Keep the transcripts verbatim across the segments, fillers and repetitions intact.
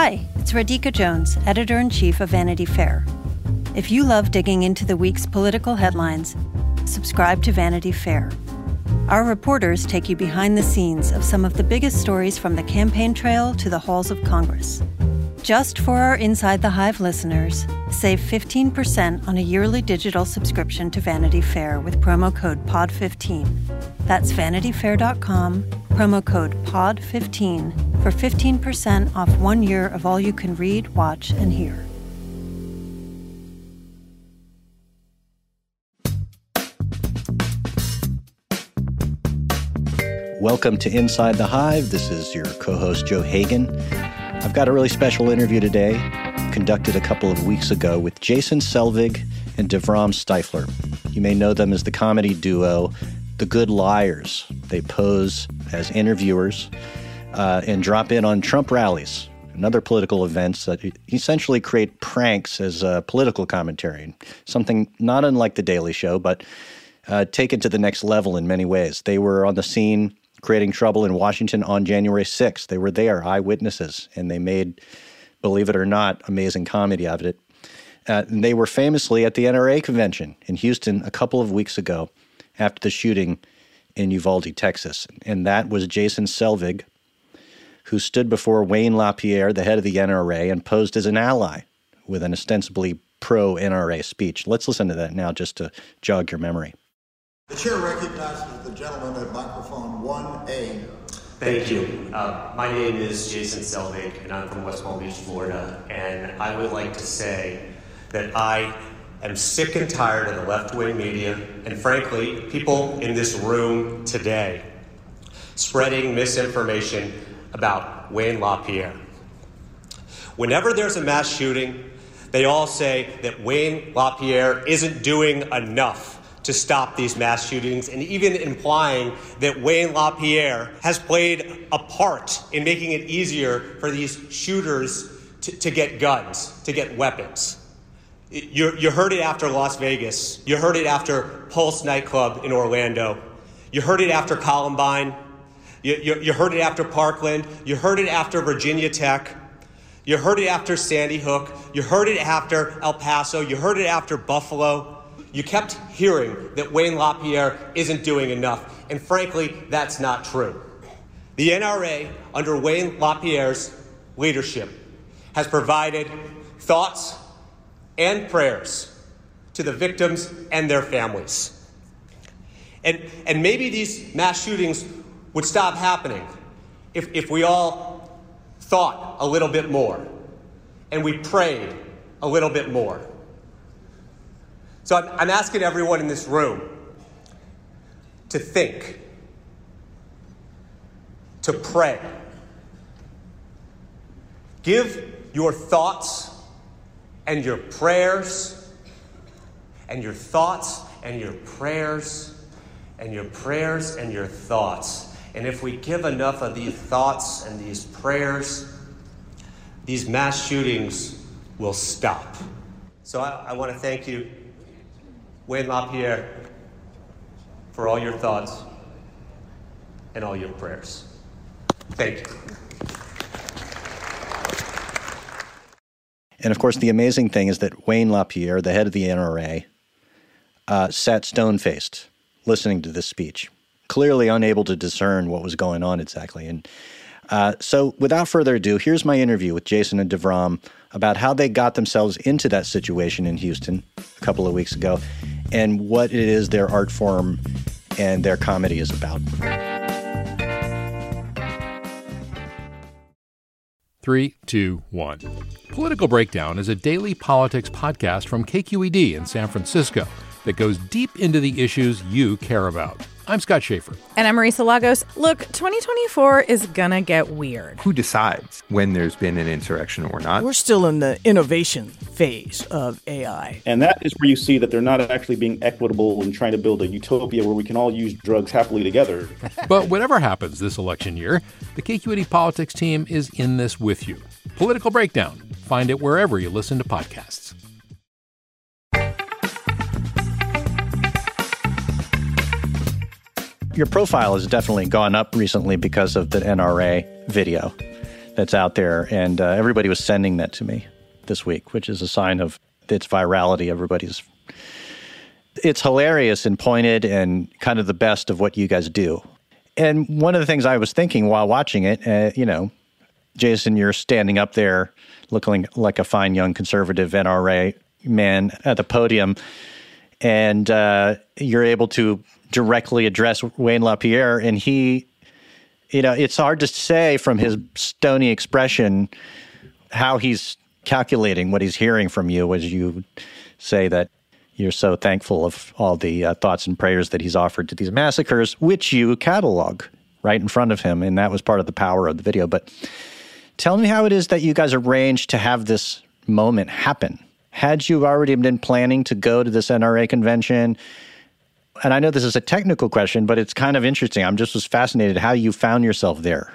Hi, it's Radhika Jones, Editor-in-Chief of Vanity Fair. If you love digging into the week's political headlines, subscribe to Vanity Fair. Our reporters take you behind the scenes of some of the biggest stories from the campaign trail to the halls of Congress. Just for our Inside the Hive listeners, save fifteen percent on a yearly digital subscription to Vanity Fair with promo code P O D fifteen. That's vanity fair dot com, promo code P O D fifteen for fifteen percent off one year of all you can read, watch, and hear. Welcome to Inside the Hive. This is your co-host, Joe Hagan. I've got a really special interview today, conducted a couple of weeks ago with Jason Selvig and Devram Stifler. You may know them as the comedy duo The Good Liars. They pose as interviewers uh, and drop in on Trump rallies and other political events that essentially create pranks as uh, political commentary, something not unlike The Daily Show, but uh, taken to the next level in many ways. They were on the scene creating trouble in Washington on January sixth. They were there, eyewitnesses, and they made, believe it or not, amazing comedy out of it. Uh, and they were famously at the N R A convention in Houston a couple of weeks ago after the shooting in Uvalde, Texas. And that was Jason Selvig, who stood before Wayne LaPierre, the head of the N R A, and posed as an ally with an ostensibly pro-N R A speech. Let's listen to that now just to jog your memory. The chair recognizes the gentleman at microphone one A. Thank you. Uh, my name is Jason Selvig, and I'm from West Palm Beach, Florida. And I would like to say that I am sick and tired of the left-wing media, and frankly, people in this room today spreading misinformation about Wayne LaPierre. Whenever there's a mass shooting, they all say that Wayne LaPierre isn't doing enough to stop these mass shootings, and even implying that Wayne LaPierre has played a part in making it easier for these shooters to, to get guns, to get weapons. You, you heard it after Las Vegas. You heard it after Pulse nightclub in Orlando. You heard it after Columbine. You, you, you heard it after Parkland. You heard it after Virginia Tech. You heard it after Sandy Hook. You heard it after El Paso. You heard it after Buffalo. You kept hearing that Wayne LaPierre isn't doing enough, and frankly, that's not true. The N R A, under Wayne LaPierre's leadership, has provided thoughts and prayers to the victims and their families. And, and maybe these mass shootings would stop happening if, if we all thought a little bit more and we prayed a little bit more. So I'm, I'm asking everyone in this room to think, to pray. Give your thoughts and your prayers and your thoughts and your prayers and your prayers and your thoughts. And if we give enough of these thoughts and these prayers, these mass shootings will stop. So I, I want to thank you, Wayne LaPierre, for all your thoughts and all your prayers. Thank you. And of course, the amazing thing is that Wayne LaPierre, the head of the N R A, uh, sat stone-faced listening to this speech, clearly unable to discern what was going on exactly. And uh, so without further ado, here's my interview with Jason and Devram about how they got themselves into that situation in Houston a couple of weeks ago and what it is their art form and their comedy is about. Three, two, one. Political Breakdown is a daily politics podcast from K Q E D in San Francisco that goes deep into the issues you care about. I'm Scott Schaefer. And I'm Marisa Lagos. Look, twenty twenty-four is gonna get weird. Who decides when there's been an insurrection or not? We're still in the innovation phase of A I. And that is where you see that they're not actually being equitable and trying to build a utopia where we can all use drugs happily together. But whatever happens this election year, the K Q E D Politics team is in this with you. Political Breakdown. Find it wherever you listen to podcasts. Your profile has definitely gone up recently because of the N R A video. that's out there, and uh, everybody was sending that to me this week, which is a sign of its virality. Everybody's, it's hilarious and pointed and kind of the best of what you guys do. And one of the things I was thinking while watching it, uh, you know, Jason, you're standing up there looking like a fine young conservative N R A man at the podium, and uh, you're able to directly address Wayne LaPierre, and he, you know, it's hard to say from his stony expression how he's calculating what he's hearing from you as you say that you're so thankful of all the uh, thoughts and prayers that he's offered to these massacres, which you catalog right in front of him, and that was part of the power of the video. But tell me how it is that you guys arranged to have this moment happen. Had you already been planning to go to this N R A convention? And I know this is a technical question, but it's kind of interesting. I'm just was fascinated how you found yourself there.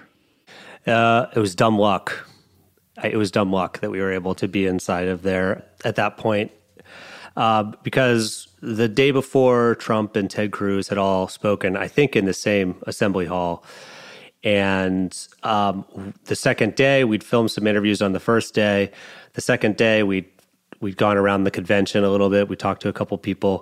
Uh, it was dumb luck. It was dumb luck that we were able to be inside of there at that point. Uh, because the day before, Trump and Ted Cruz had all spoken, I think, in the same assembly hall. And um, the second day, we'd filmed some interviews on the first day. The second day, we'd, we'd gone around the convention a little bit. We talked to a couple people.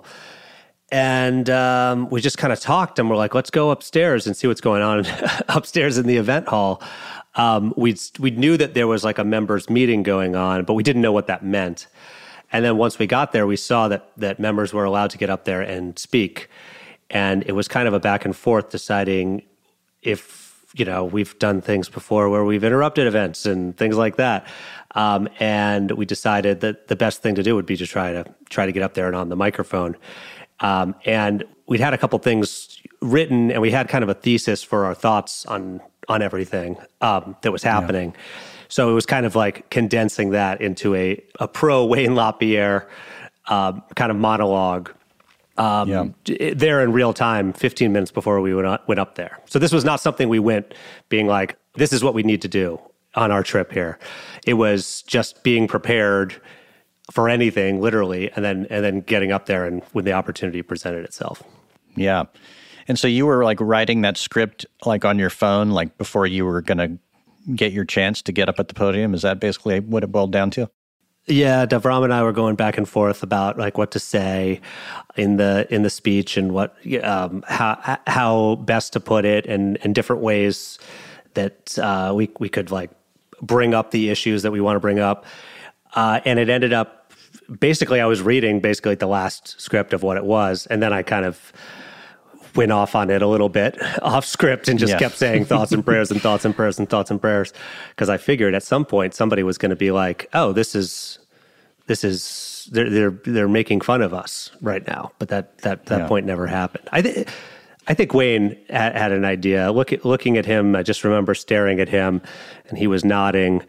And um, we just kind of talked, and we're like, let's go upstairs and see what's going on upstairs in the event hall. Um, we we knew that there was like a members meeting going on, but we didn't know what that meant. And then once we got there, we saw that that members were allowed to get up there and speak. And it was kind of a back and forth deciding if, you know, we've done things before where we've interrupted events and things like that. Um, and we decided that the best thing to do would be to try to try to get up there and on the microphone. Um, and we'd had a couple things written, and we had kind of a thesis for our thoughts on on everything um, that was happening. Yeah. So it was kind of like condensing that into a, a pro Wayne LaPierre um, kind of monologue um, yeah. there in real time, fifteen minutes before we went up, went up there. So this was not something we went being like, this is what we need to do on our trip here. It was just being prepared for anything, literally, and then and then getting up there and when the opportunity presented itself. Yeah. And so you were like writing that script like on your phone, like before you were going to get your chance to get up at the podium? Is that basically what it boiled down to? Yeah, Devram and I were going back and forth about like what to say in the in the speech and what um, how how best to put it, and, and different ways that uh, we we could like bring up the issues that we want to bring up. Uh, and it ended up basically I was reading basically the last script of what it was, and then I kind of went off on it a little bit off script and just yeah. kept saying thoughts and prayers and thoughts and prayers and thoughts and prayers, because I figured at some point somebody was going to be like, oh, this is this is they're they're they're making fun of us right now. But that that that yeah. point never happened. I think I think Wayne had, had an idea. Look at, looking at him, I just remember staring at him, and he was nodding,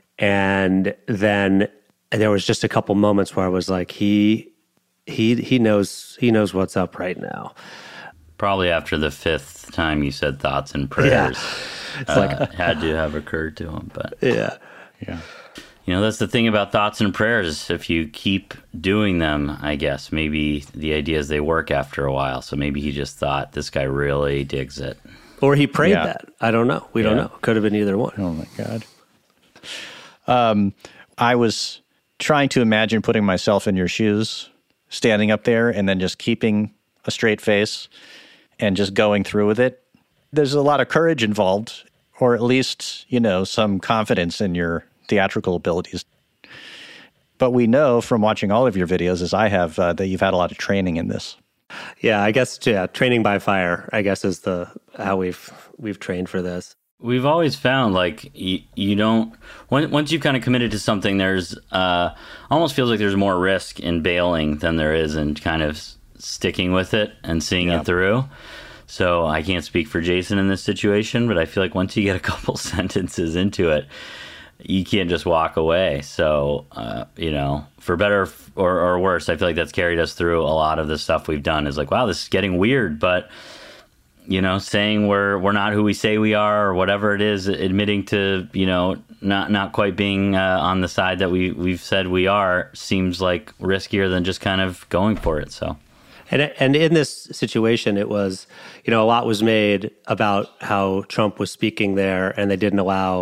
and then there was just a couple moments where I was like, he he he knows he knows what's up right now. Probably after the fifth time you said thoughts and prayers, yeah. uh, like, had to have occurred to him. But yeah, yeah, you know, that's the thing about thoughts and prayers. If you keep doing them, I guess maybe the ideas they work after a while. So maybe he just thought this guy really digs it, or he prayed yeah. that. I don't know. We yeah. don't know. Could have been either one. Oh my God. Um, I was trying to imagine putting myself in your shoes, standing up there, and then just keeping a straight face and just going through with it. There's a lot of courage involved, or at least, you know, some confidence in your theatrical abilities. But we know from watching all of your videos, as I have, uh, that you've had a lot of training in this. Yeah, I guess, yeah, training by fire, I guess, is the how we've we've trained for this. We've always found, like, you, you don't, when, once you've kind of committed to something, there's, uh, almost feels like there's more risk in bailing than there is in kind of sticking with it and seeing yeah. it through. So I can't speak for Jason in this situation, but I feel like once you get a couple sentences into it, you can't just walk away. So, uh, you know, for better or, or worse, I feel like that's carried us through a lot of the stuff we've done is like, wow, this is getting weird, but you know, saying we're we're not who we say we are, or whatever it is, admitting to, you know, not not quite being uh, on the side that we we've said we are, seems like riskier than just kind of going for it. So, and and in this situation, it was, you know, a lot was made about how Trump was speaking there, and they didn't allow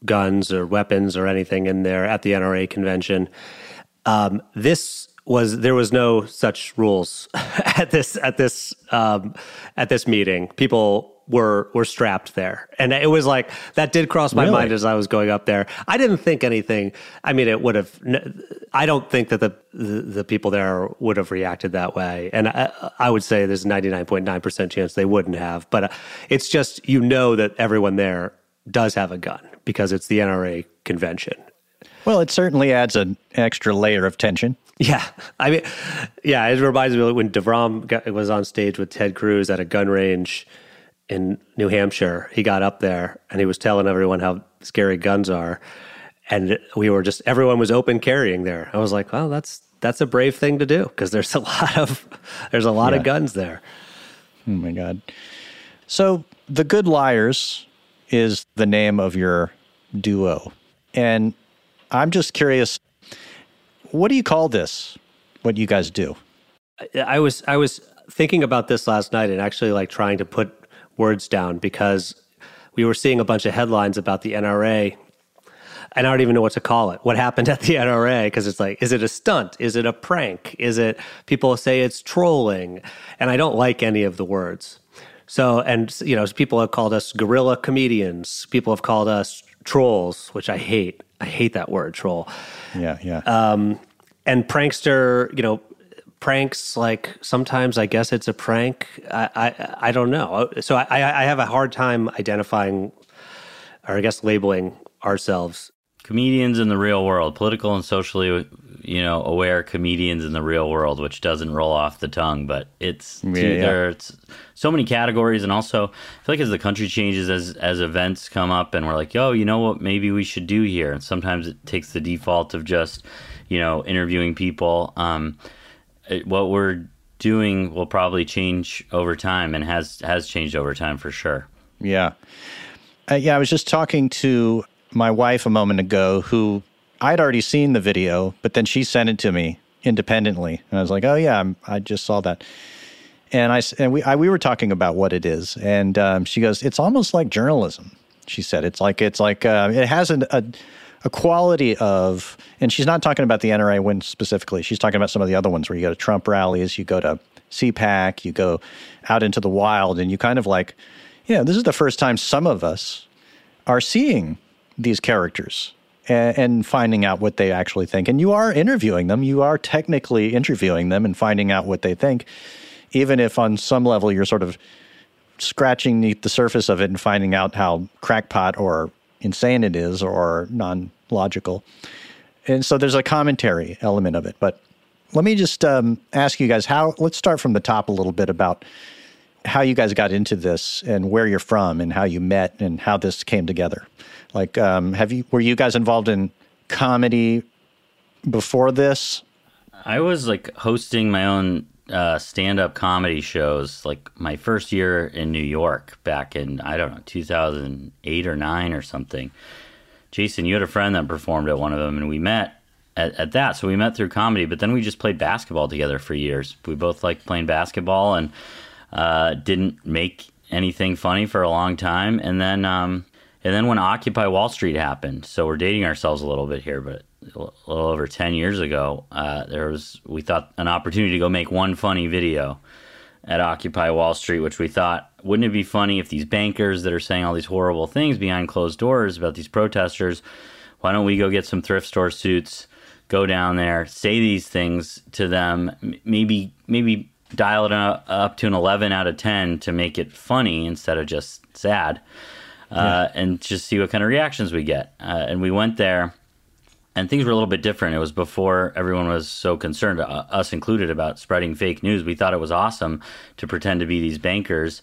guns or weapons or anything in there at the N R A convention. Um, this was there was no such rules at this at this um, at this meeting. People were were strapped there, and it was like that did cross my Really? mind as I was going up there. I didn't think anything. I mean, it would have. I don't think that the the, the people there would have reacted that way, and I, I would say there's a ninety-nine point nine percent chance they wouldn't have. But it's just, you know, that everyone there does have a gun because it's the N R A convention. Well, it certainly adds an extra layer of tension. Yeah. I mean, yeah, it reminds me of when DeVrom got, was on stage with Ted Cruz at a gun range in New Hampshire. He got up there and he was telling everyone how scary guns are. And we were just, everyone was open carrying there. I was like, well, that's that's a brave thing to do because there's a lot of, there's a lot Yeah. of guns there. Oh, my God. So The Good Liars is the name of your duo. And I'm just curious, what do you call this, what you guys do? I was I was thinking about this last night and actually like trying to put words down because we were seeing a bunch of headlines about the N R A, and I don't even know what to call it. What happened at the N R A? Because it's like, is it a stunt? Is it a prank? Is it, people say it's trolling? And I don't like any of the words. So, and, you know, people have called us guerrilla comedians. People have called us trolls, which I hate. I hate that word, troll. Yeah, yeah. Um, and prankster, you know, pranks, like sometimes I guess it's a prank. I I, I don't know. So I, I have a hard time identifying, or I guess labeling ourselves. Comedians in the real world, political and socially, you know, aware comedians in the real world, which doesn't roll off the tongue, but it's Yeah, too, yeah. there's so many categories. And also, I feel like as the country changes, as as events come up, and we're like, yo, you know what, maybe we should do here. And sometimes it takes the default of just, you know, interviewing people. Um, it, what we're doing will probably change over time, and has has changed over time for sure. Yeah. Uh, yeah, I was just talking to my wife a moment ago who I'd already seen the video, but then she sent it to me independently. And I was like, oh, yeah, I'm, I just saw that. And I and we I, we were talking about what it is. And um, she goes, it's almost like journalism, she said. It's like, it's like uh, it has an, a, a quality of, and she's not talking about the N R A win specifically. She's talking about some of the other ones where you go to Trump rallies, you go to C PAC, you go out into the wild, and you kind of like, you know, this is the first time some of us are seeing these characters and, and finding out what they actually think. And you are interviewing them. You are technically interviewing them and finding out what they think, even if on some level you're sort of scratching beneath the surface of it and finding out how crackpot or insane it is or non-logical. And so there's a commentary element of it. But let me just um, ask you guys how, let's start from the top a little bit about how you guys got into this and where you're from and how you met and how this came together. Like, um, have you, were you guys involved in comedy before this? I was like hosting my own uh, stand-up comedy shows, like my first year in New York back in, I don't know, two thousand eight or nine or something. Jason, you had a friend that performed at one of them, and we met at, at that. So we met through comedy, but then we just played basketball together for years. We both liked playing basketball and uh, didn't make anything funny for a long time. And then, um, and then when Occupy Wall Street happened, so we're dating ourselves a little bit here, but a little over ten years ago, uh, there was, we thought, an opportunity to go make one funny video at Occupy Wall Street, which we thought, wouldn't it be funny if these bankers that are saying all these horrible things behind closed doors about these protesters, why don't we go get some thrift store suits, go down there, say these things to them, m- maybe maybe dial it up to an eleven out of ten to make it funny instead of just sad, uh, yeah. and just see what kind of reactions we get. Uh, and we went there, and things were a little bit different. It was before everyone was so concerned, uh, us included, about spreading fake news. We thought it was awesome to pretend to be these bankers.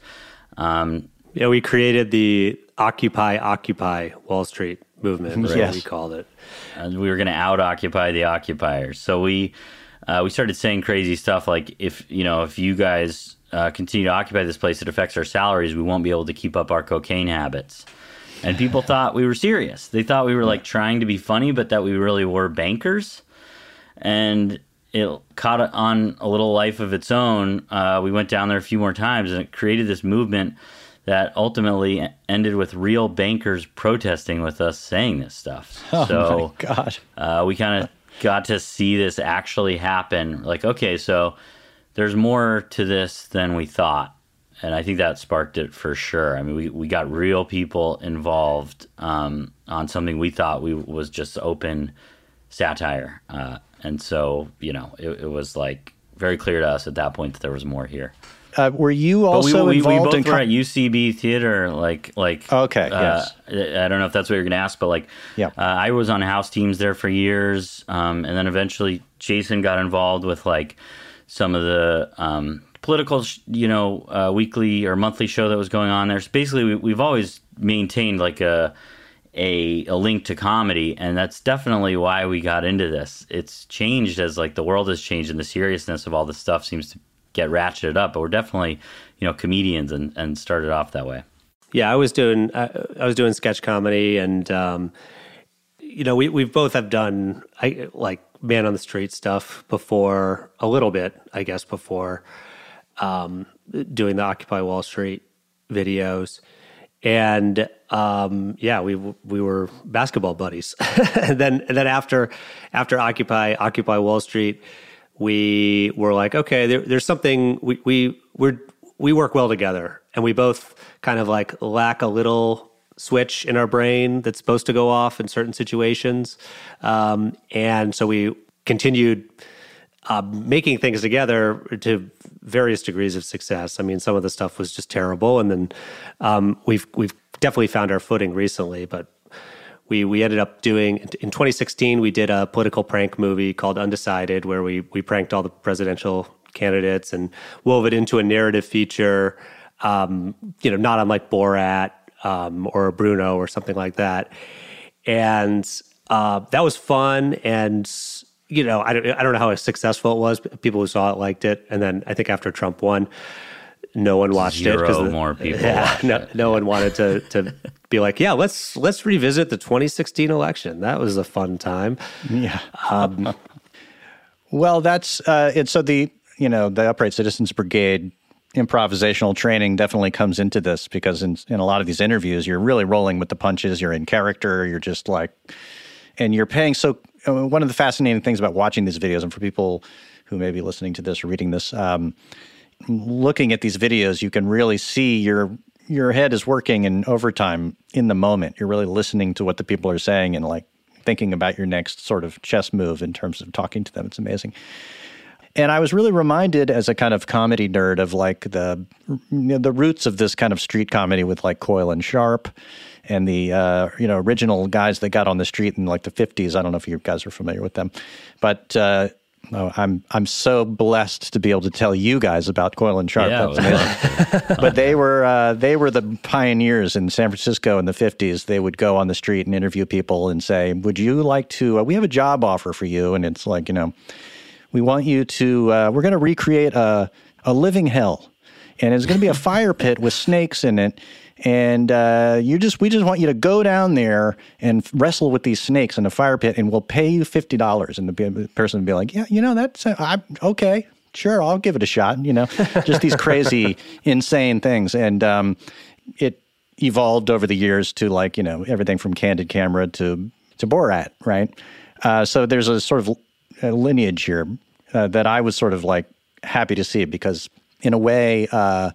Um, yeah, we created the Occupy, Occupy Wall Street movement, right? Yes. We called it. And we were going to out-occupy the occupiers. So we uh, we started saying crazy stuff like, if you know, if you guys uh, continue to occupy this place, it affects our salaries. We won't be able to keep up our cocaine habits. And people thought we were serious. They thought we were like trying to be funny, but that we really were bankers. And it caught on a little life of its own. Uh, we went down there a few more times, and it created this movement that ultimately ended with real bankers protesting with us saying this stuff. Oh, so, my God. Uh, we kind of got to see this actually happen. Like, okay, so there's more to this than we thought. And I think that sparked it for sure. I mean, we, we got real people involved um, on something we thought we was just open satire. Uh, and so, you know, it, it was like very clear to us at that point that there was more here. Uh, were you also we, we, involved we both in were at U C B Theater, like like. Okay. Uh, yes. I don't know if that's what you're going to ask, but like, yeah. uh, I was on house teams there for years, um, and then eventually Jason got involved with like some of the um, political, you know, uh, weekly or monthly show that was going on there. So basically, we, we've always maintained like a, a a link to comedy, and that's definitely why we got into this. It's changed as like the world has changed, and the seriousness of all this stuff seems to get ratcheted up, but we're definitely, you know, comedians and, and started off that way. Yeah, I was doing I, I was doing sketch comedy, and um, you know, we we both have done I, like man on the street stuff before, a little bit, I guess, before um, doing the Occupy Wall Street videos, and um, yeah, we we were basketball buddies, and then and then after after Occupy Occupy Wall Street, we were like, okay, there, there's something we we we're, we work well together, and we both kind of like lack a little switch in our brain that's supposed to go off in certain situations, um, and so we continued uh, making things together to various degrees of success. I mean, some of the stuff was just terrible, and then um, we've we've definitely found our footing recently, but. We we ended up doing, in twenty sixteen, we did a political prank movie called Undecided, where we we pranked all the presidential candidates and wove it into a narrative feature, um, you know, not unlike Borat um, or Bruno or something like that. And uh, that was fun. And, you know, I don't, I don't know how successful it was. But people who saw it liked it. And then I think after Trump won, no one watched Zero it because more people. Yeah, no, it. no one wanted to to be like, yeah, let's let's revisit the twenty sixteen election. That was a fun time. Yeah. Um, well, that's uh, it's so the you know the Upright Citizens Brigade improvisational training definitely comes into this, because in in a lot of these interviews, you're really rolling with the punches. You're in character. You're just like, and you're paying. So uh, one of the fascinating things about watching these videos, and for people who may be listening to this or reading this. Um, looking at these videos, you can really see your your head is working in overtime in the moment. You're really listening to what the people are saying and like thinking about your next sort of chess move in terms of talking to them. It's amazing. And I was really reminded as a kind of comedy nerd of like the you know, the roots of this kind of street comedy with like Coyle and Sharp and the uh, you know original guys that got on the street in like the fifties. I don't know if you guys are familiar with them, but uh, Oh, I'm I'm so blessed to be able to tell you guys about Coyle and Sharp. Yeah, That's amazing. But they were uh, they were the pioneers in San Francisco in the fifties. They would go on the street and interview people and say, "Would you like to? Uh, we have a job offer for you." And it's like, you know, we want you to. Uh, we're going to recreate a a living hell, and it's going to be a fire pit with snakes in it. And uh, you just, we just want you to go down there and wrestle with these snakes in a fire pit, and we'll pay you fifty dollars. And the person would be like, yeah, you know, that's, uh, I'm okay, sure, I'll give it a shot. You know, just these crazy, insane things. And um, it evolved over the years to like, you know, everything from Candid Camera to, to Borat, right? Uh, so there's a sort of a lineage here uh, that I was sort of like happy to see, because in a way, uh,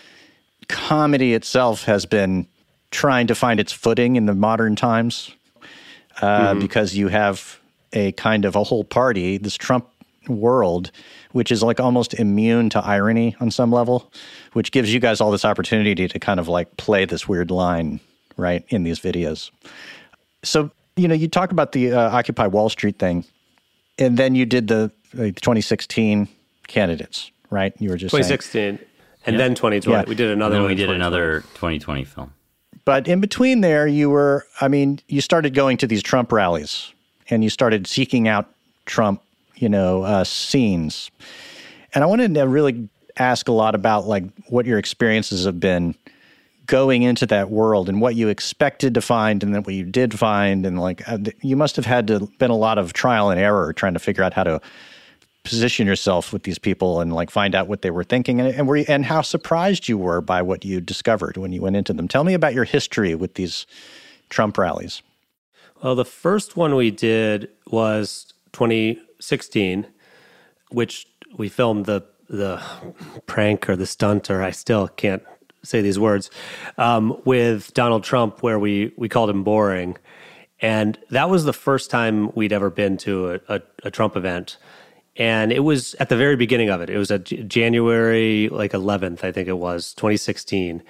comedy itself has been trying to find its footing in the modern times uh, mm-hmm. because you have a kind of a whole party, this Trump world, which is like almost immune to irony on some level, which gives you guys all this opportunity to kind of like play this weird line, right, in these videos. So, you know, you talk about the uh, Occupy Wall Street thing, and then you did the like, twenty sixteen candidates, right? You were just twenty sixteen. Saying. And yeah. then twenty twenty, yeah. we did another and then one. we did another twenty twenty film. But in between there, you were, I mean, you started going to these Trump rallies, and you started seeking out Trump, you know, uh, scenes. And I wanted to really ask a lot about like what your experiences have been going into that world, and what you expected to find, and then what you did find, and like uh, you must have had to been a lot of trial and error trying to figure out how to position yourself with these people and like find out what they were thinking, and, and were you, and how surprised you were by what you discovered when you went into them. Tell me about your history with these Trump rallies. Well, the first one we did was twenty sixteen, which we filmed the the prank or the stunt, or I still can't say these words, um, with Donald Trump, where we we called him boring. And that was the first time we'd ever been to a, a, a Trump event. And it was at the very beginning of it. It was at J- January like eleventh, I think it was, twenty sixteen.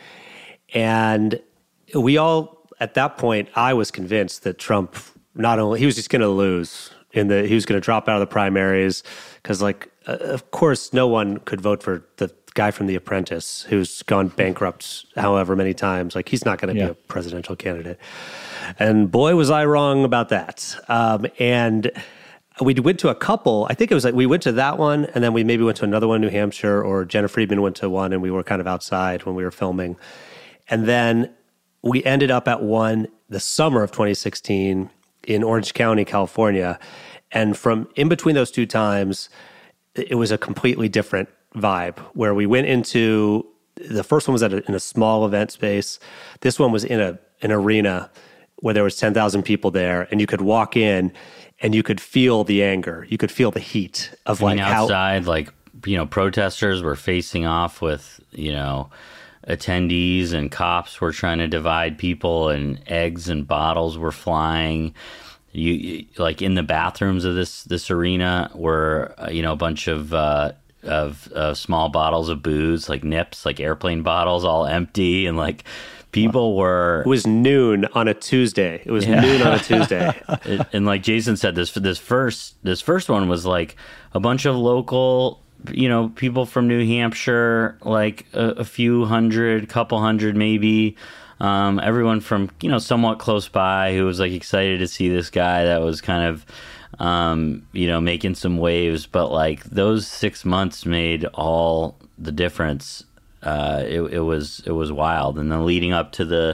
And we all, at that point, I was convinced that Trump, not only, he was just going to lose, in the he was going to drop out of the primaries, because like, uh, of course, no one could vote for the guy from The Apprentice who's gone bankrupt however many times. Like, he's not going to yeah. be a presidential candidate. And boy, was I wrong about that. Um, and we went to a couple. I think it was like we went to that one, and then we maybe went to another one in New Hampshire, or Jenna Friedman went to one, and we were kind of outside when we were filming. And then we ended up at one the summer of twenty sixteen in Orange County, California. And from in between those two times, it was a completely different vibe, where we went into, the first one was at a, in a small event space. This one was in a an arena where there was ten thousand people there, and you could walk in and you could feel the anger. You could feel the heat of like how outside, like, you know, protesters were facing off with, you know, attendees, and cops were trying to divide people, and eggs and bottles were flying. You, you like in the bathrooms of this this arena were, uh, you know, a bunch of uh, of uh, small bottles of booze, like nips, like airplane bottles, all empty, and like people were. It was noon on a Tuesday. It was yeah. noon on a Tuesday, it, and like Jason said, this this first this first one was like a bunch of local, you know, people from New Hampshire, like a, a few hundred, couple hundred maybe. Um, everyone from, you know, somewhat close by who was like excited to see this guy that was kind of, um, you know, making some waves. But like those six months made all the difference. Uh, it, it was it was wild. And then leading up to the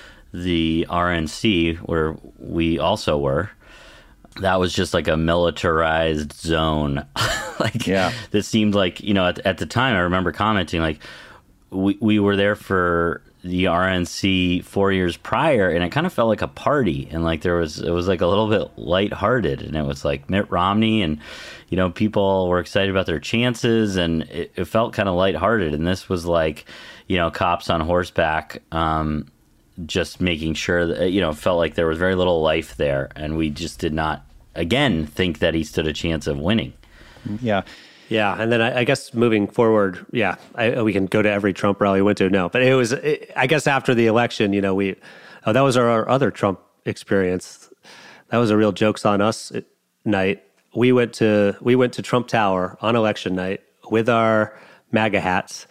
the R N C, where we also were, that was just like a militarized zone. like yeah. that seemed like, you know, at, at the time I remember commenting, like we we were there for the R N C four years prior, and it kind of felt like a party, and like there was, it was like a little bit lighthearted, and it was like Mitt Romney, and you know, people were excited about their chances, and it, it felt kind of lighthearted. And this was like, you know, cops on horseback, um, just making sure that, you know, it felt like there was very little life there, and we just did not, again, think that he stood a chance of winning. Yeah. Yeah, and then I, I guess moving forward, yeah, I, we can go to every Trump rally we went to. No, but it was, it, I guess after the election, you know, we, oh, that was our, our other Trump experience. That was a real jokes on us night. We went to we went to Trump Tower on election night with our MAGA hats,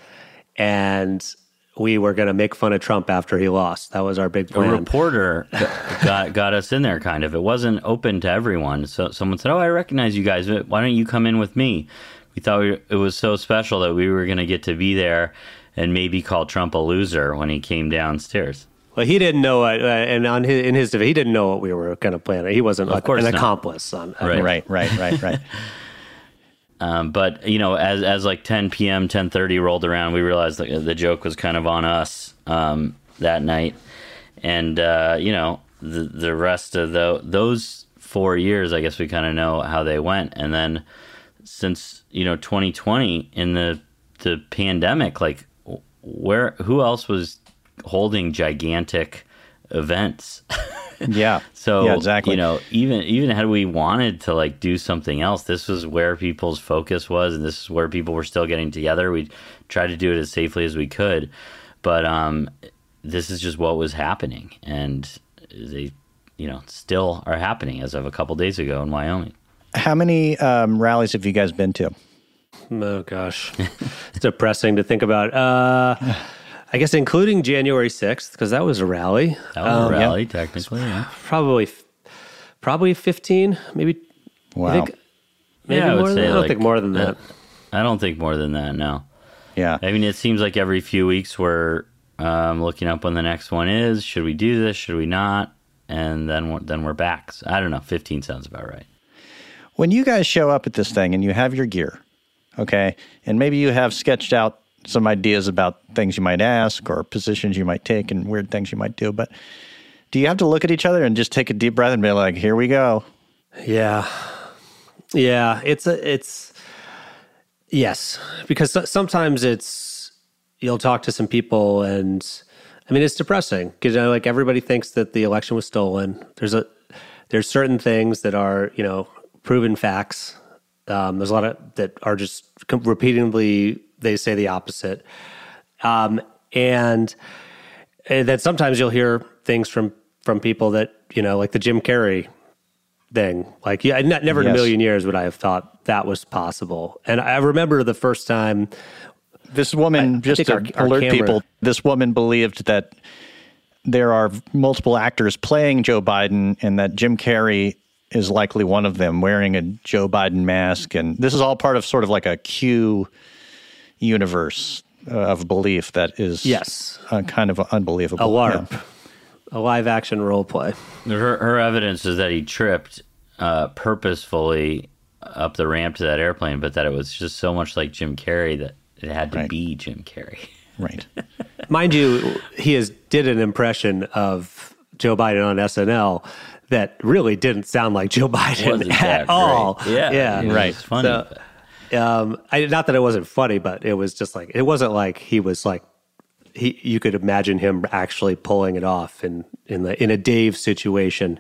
and we were going to make fun of Trump after he lost. That was our big plan. A reporter got got us in there, kind of. It wasn't open to everyone. So someone said, "Oh, I recognize you guys. Why don't you come in with me?" We thought we, it was so special that we were going to get to be there and maybe call Trump a loser when he came downstairs. Well, he didn't know it, uh, and on his, in his defense, he didn't know what we were going to plan. He wasn't of like course an not. accomplice. On, right, right, right, right, right. um, but you know, as as like ten p.m., ten thirty rolled around, we realized that the joke was kind of on us um, that night, and uh, you know, the the rest of the those four years, I guess we kind of know how they went, and then since, you know, twenty twenty in the the pandemic, like where who else was holding gigantic events? yeah. So yeah, exactly. You know, even even had we wanted to like do something else, this was where people's focus was, and this is where people were still getting together. We tried to do it as safely as we could, but um, this is just what was happening, and they, you know, still are happening as of a couple days ago in Wyoming. How many um, rallies have you guys been to? Oh, gosh. It's depressing to think about. Uh, I guess including January sixth, because that was a rally. That was um, a rally, yeah. technically, yeah. Probably probably fifteen, maybe. Wow. Think, maybe yeah, I more would than say that. I don't like, think more than that. I don't think more than that, no. Yeah. I mean, it seems like every few weeks we're um, looking up when the next one is. Should we do this? Should we not? And then, then we're back. So, I don't know. fifteen sounds about right. When you guys show up at this thing and you have your gear, okay, and maybe you have sketched out some ideas about things you might ask or positions you might take and weird things you might do, but do you have to look at each other and just take a deep breath and be like, here we go? Yeah. Yeah. It's a, it's, yes. Because sometimes it's, you'll talk to some people and, I mean, it's depressing because, you know, like everybody thinks that the election was stolen. There's a, there's certain things that are, you know, proven facts. Um, there's a lot of that are just repeatedly, they say the opposite. Um, and, and then sometimes you'll hear things from, from people that, you know, like the Jim Carrey thing. Like, yeah, never in yes. a million years would I have thought that was possible. And I remember the first time. This woman, I, just I to our, our alert camera, people, this woman believed that there are multiple actors playing Joe Biden and that Jim Carrey is likely one of them wearing a Joe Biden mask. And this is all part of sort of like a Q universe uh, of belief that is yes. uh, kind of unbelievable. A LARP. Yeah. A live action role play. Her, her evidence is that he tripped uh, purposefully up the ramp to that airplane, but that it was just so much like Jim Carrey that it had to right. be Jim Carrey. Right. Mind you, he has did an impression of Joe Biden on S N L that really didn't sound like Joe Biden at all. Yeah, yeah, it right. Was funny. So, um, I, not that it wasn't funny, but it was just like it wasn't like he was like he. You could imagine him actually pulling it off in in the in a Dave situation.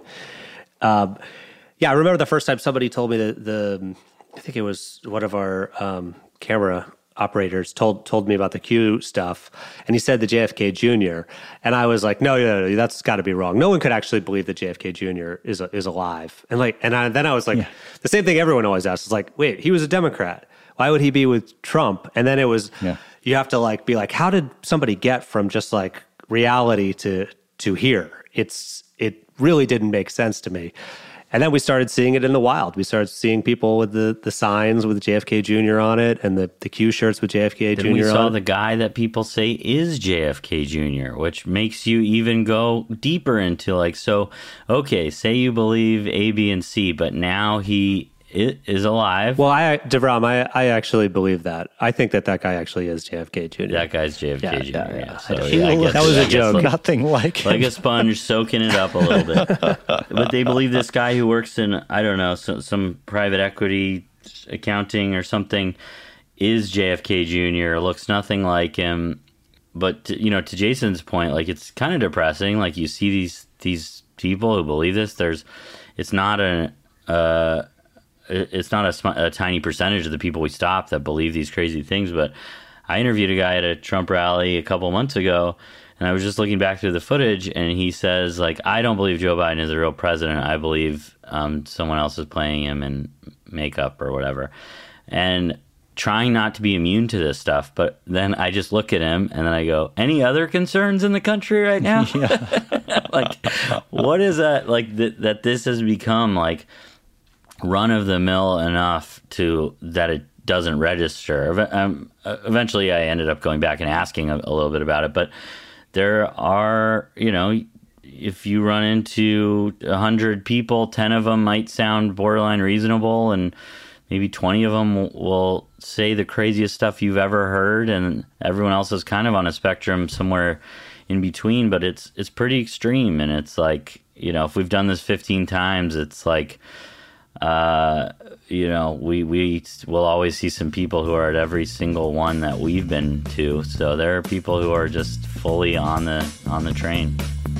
Um, yeah, I remember the first time somebody told me that the I think it was one of our um, camera operators told told me about the Q stuff, and he said the J F K Junior, and I was like, no, no, no, that's got to be wrong. No one could actually believe that J F K Junior is is alive. And like, and I, then I was like, yeah. the same thing everyone always asks is like, wait, he was a Democrat. Why would he be with Trump? And then it was, yeah. you have to like be like, how did somebody get from just like reality to to here? It's it really didn't make sense to me. And then we started seeing it in the wild. We started seeing people with the, the signs with J F K Junior on it and the, the Q shirts with J F K then Junior on it. We saw the guy that people say is J F K Junior, which makes you even go deeper into like, so, okay, say you believe A, B, and C, but now he is alive. Well, I, DeVrom, I, I actually believe that. I think that that guy actually is J F K Junior That guy's J F K yeah, Junior Yeah, yeah. yeah. So, yeah, I guess, that was a joke. Like, Nothing like him. Like a sponge soaking it up a little bit. But they believe this guy who works in, I don't know, some, some private equity accounting or something is J F K Junior, looks nothing like him. But, to, you know, to Jason's point, like, it's kind of depressing. Like, you see these these people who believe this. There's, it's not a... Uh, It's not a, a tiny percentage of the people we stop that believe these crazy things, but I interviewed a guy at a Trump rally a couple months ago, and I was just looking back through the footage, and he says, like, I don't believe Joe Biden is a real president. I believe um, someone else is playing him in makeup or whatever. And trying not to be immune to this stuff, but then I just look at him, and then I go, any other concerns in the country right now? Like, what is that? Like, th- that this has become, like, run-of-the-mill enough to that it doesn't register. Um, eventually, I ended up going back and asking a, a little bit about it. But there are, you know, if you run into one hundred people, ten of them might sound borderline reasonable, and maybe twenty of them will, will say the craziest stuff you've ever heard, and everyone else is kind of on a spectrum somewhere in between. But it's it's pretty extreme, and it's like, you know, if we've done this fifteen times, it's like, uh, you know, we, we will always see some people who are at every single one that we've been to. So there are people who are just fully on the, on the train.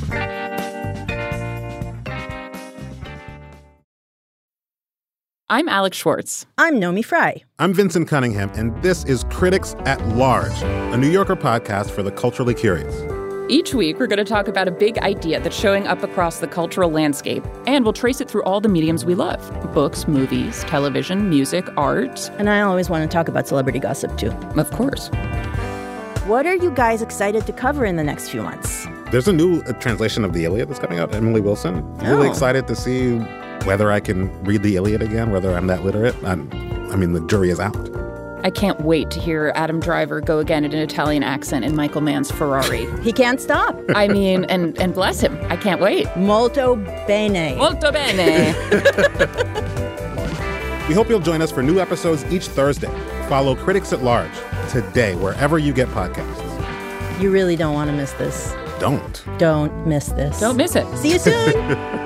I'm Alex Schwartz. I'm Nomi Fry. I'm Vincent Cunningham, and this is Critics at Large, a New Yorker podcast for the culturally curious. Each week, we're going to talk about a big idea that's showing up across the cultural landscape, and we'll trace it through all the mediums we love. Books, movies, television, music, art. And I always want to talk about celebrity gossip, too. Of course. What are you guys excited to cover in the next few months? There's a new uh, translation of the Iliad that's coming out, Emily Wilson. I'm really oh. excited to see whether I can read the Iliad again, whether I'm that literate. I'm, I mean, the jury is out. I can't wait to hear Adam Driver go again in an Italian accent in Michael Mann's Ferrari. He can't stop. I mean, and, and bless him. I can't wait. Molto bene. Molto bene. We hope you'll join us for new episodes each Thursday. Follow Critics at Large today, wherever you get podcasts. You really don't want to miss this. Don't. Don't miss this. Don't miss it. See you soon.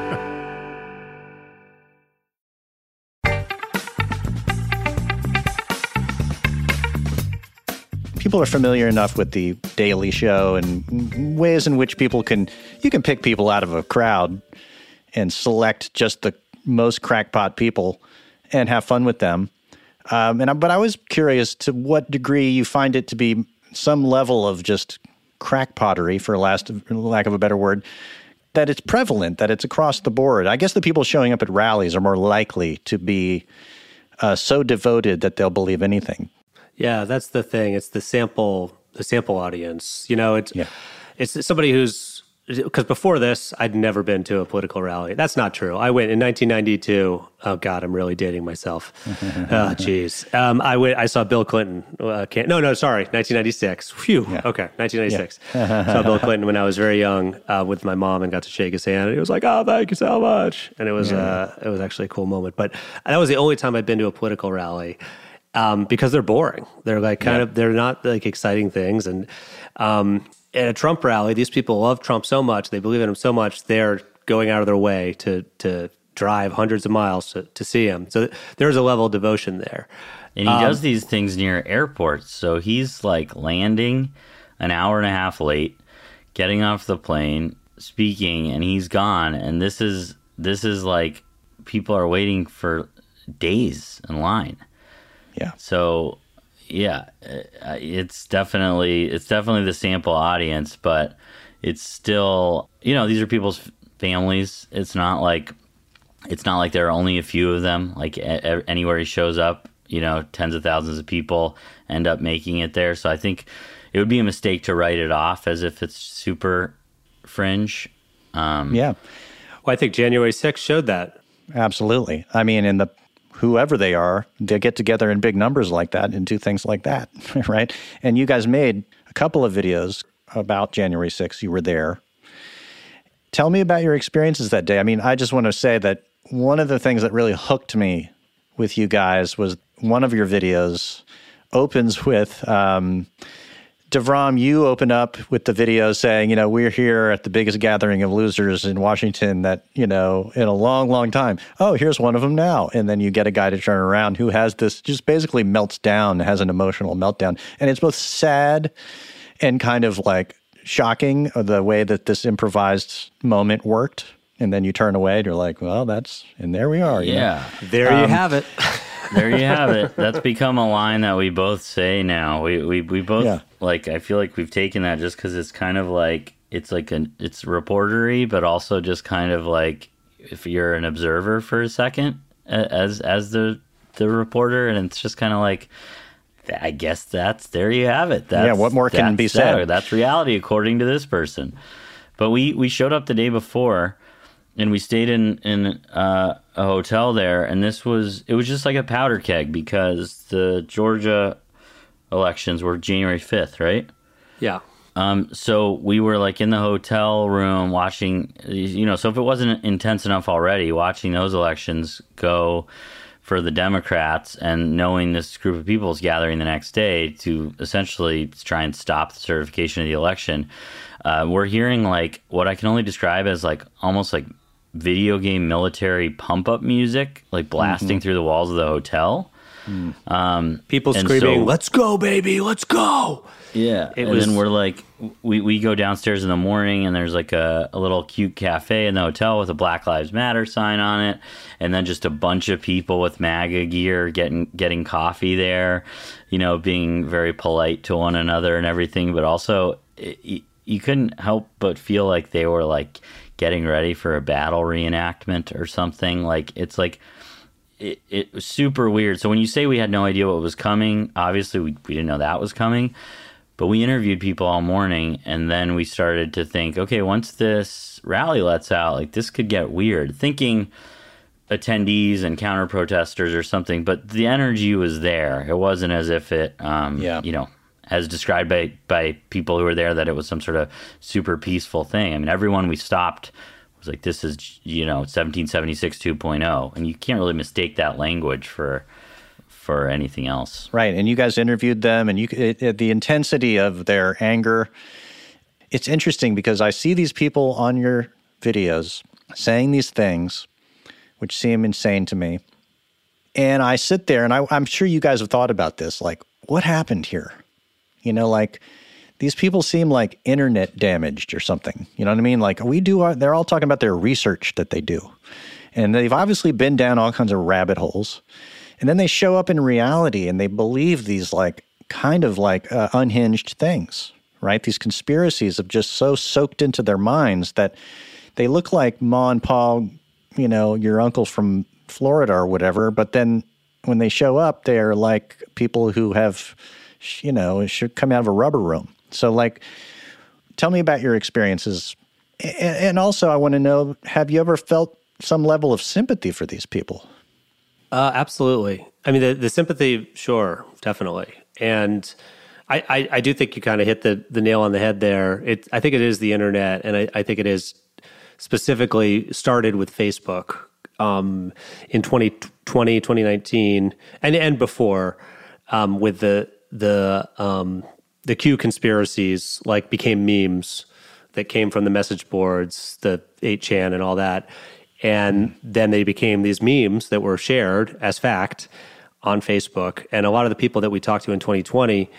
People are familiar enough with the Daily Show and ways in which people can, you can pick people out of a crowd and select just the most crackpot people and have fun with them. Um, and I, but I was curious to what degree you find it to be some level of just crackpottery, for last, lack of a better word, that it's prevalent, that it's across the board. I guess the people showing up at rallies are more likely to be uh, so devoted that they'll believe anything. Yeah, that's the thing. It's the sample, the sample audience. You know, it's yeah. it's somebody who's, because before this, I'd never been to a political rally. That's not true. I went in nineteen ninety-two. Oh God, I'm really dating myself. Oh geez. Um, I went. I saw Bill Clinton. Uh, can't, no, no, sorry, nineteen ninety-six. Phew. Yeah. Okay, nineteen ninety-six. Yeah. Saw Bill Clinton when I was very young uh, with my mom and got to shake his hand. And he was like, "Oh, thank you so much." And it was yeah. uh, it was actually a cool moment. But that was the only time I'd been to a political rally. Um, because they're boring. They're like kind yeah. of, they're not like exciting things. And um, at a Trump rally, these people love Trump so much, they believe in him so much, they're going out of their way to to drive hundreds of miles to, to see him. So there's a level of devotion there. And he um, does these things near airports. So he's like landing an hour and a half late, getting off the plane, speaking, and he's gone. And this is this is like people are waiting for days in line. Yeah. So, yeah, it's definitely it's definitely the sample audience, but it's still, you know, these are people's families. It's not like it's not like there are only a few of them. Like anywhere he shows up, you know, tens of thousands of people end up making it there. So I think it would be a mistake to write it off as if it's super fringe. Um, yeah. Well, I think January sixth showed that. Absolutely. I mean, in the whoever they are, they get together in big numbers like that and do things like that, right? And you guys made a couple of videos about January sixth. You were there. Tell me about your experiences that day. I mean, I just want to say that one of the things that really hooked me with you guys was one of your videos opens with, um, DeVrom, you open up with the video saying, you know, we're here at the biggest gathering of losers in Washington that, you know, in a long, long time. Oh, here's one of them now. And then you get a guy to turn around who has this, just basically melts down, has an emotional meltdown. And it's both sad and kind of like shocking the way that this improvised moment worked. And then you turn away and you're like, well, that's, and there we are. You yeah. know? There um, you have it. There you have it. That's become a line that we both say now. We we, we both, yeah. like, I feel like we've taken that just because it's kind of like, it's like, an it's reportery, but also just kind of like, if you're an observer for a second as as the the reporter, and it's just kind of like, I guess that's, there you have it. That's, yeah, what more can be said? That, that's reality according to this person. But we, we showed up the day before, and we stayed in, in uh, a hotel there, and this was, it was just like a powder keg because the Georgia elections were January fifth, right? Yeah. Um, so we were like in the hotel room watching, you know, so if it wasn't intense enough already, watching those elections go for the Democrats and knowing this group of people is gathering the next day to essentially try and stop the certification of the election, uh, we're hearing like what I can only describe as like almost like video game military pump up music, like blasting mm-hmm. through the walls of the hotel. Mm. Um, People screaming, so, "Let's go, baby, let's go!" Yeah, it and was, then we're like, we, we go downstairs in the morning, and there's like a, a little cute cafe in the hotel with a Black Lives Matter sign on it, and then just a bunch of people with MAGA gear getting getting coffee there, you know, being very polite to one another and everything, but also it, you couldn't help but feel like they were like getting ready for a battle reenactment or something. Like it's like. It, it was super weird. So when you say we had no idea what was coming, obviously we, we didn't know that was coming. But we interviewed people all morning, and then we started to think, okay, once this rally lets out, like this could get weird. Thinking attendees and counter protesters or something, but the energy was there. It wasn't as if it, um, yeah. you know, as described by, by people who were there, that it was some sort of super peaceful thing. I mean, everyone we stopped It was like, this is, you know, seventeen seventy-six two point oh. And you can't really mistake that language for for anything else. Right. And you guys interviewed them, and you it, it, the intensity of their anger. It's interesting because I see these people on your videos saying these things, which seem insane to me. And I sit there, and I, I'm sure you guys have thought about this. Like, what happened here? You know, like, these people seem like internet damaged or something. You know what I mean? Like, we do, our, they're all talking about their research that they do. And they've obviously been down all kinds of rabbit holes. And then they show up in reality, and they believe these, like, kind of like uh, unhinged things, right? These conspiracies have just so soaked into their minds that they look like Ma and Pa, you know, your uncle from Florida or whatever. But then when they show up, they're like people who have, you know, should come out of a rubber room. So, like, tell me about your experiences. And also, I want to know, have you ever felt some level of sympathy for these people? Uh, absolutely. I mean, the, the sympathy, sure, definitely. And I, I, I do think you kind of hit the, the nail on the head there. It, I think it is the internet, and I, I think it is specifically started with Facebook um, in twenty twenty, twenty nineteen, and, and before um, with the the um, the Q conspiracies, like, became memes that came from the message boards, the eight chan and all that. And then they became these memes that were shared as fact on Facebook. And a lot of the people that we talked to in twenty twenty,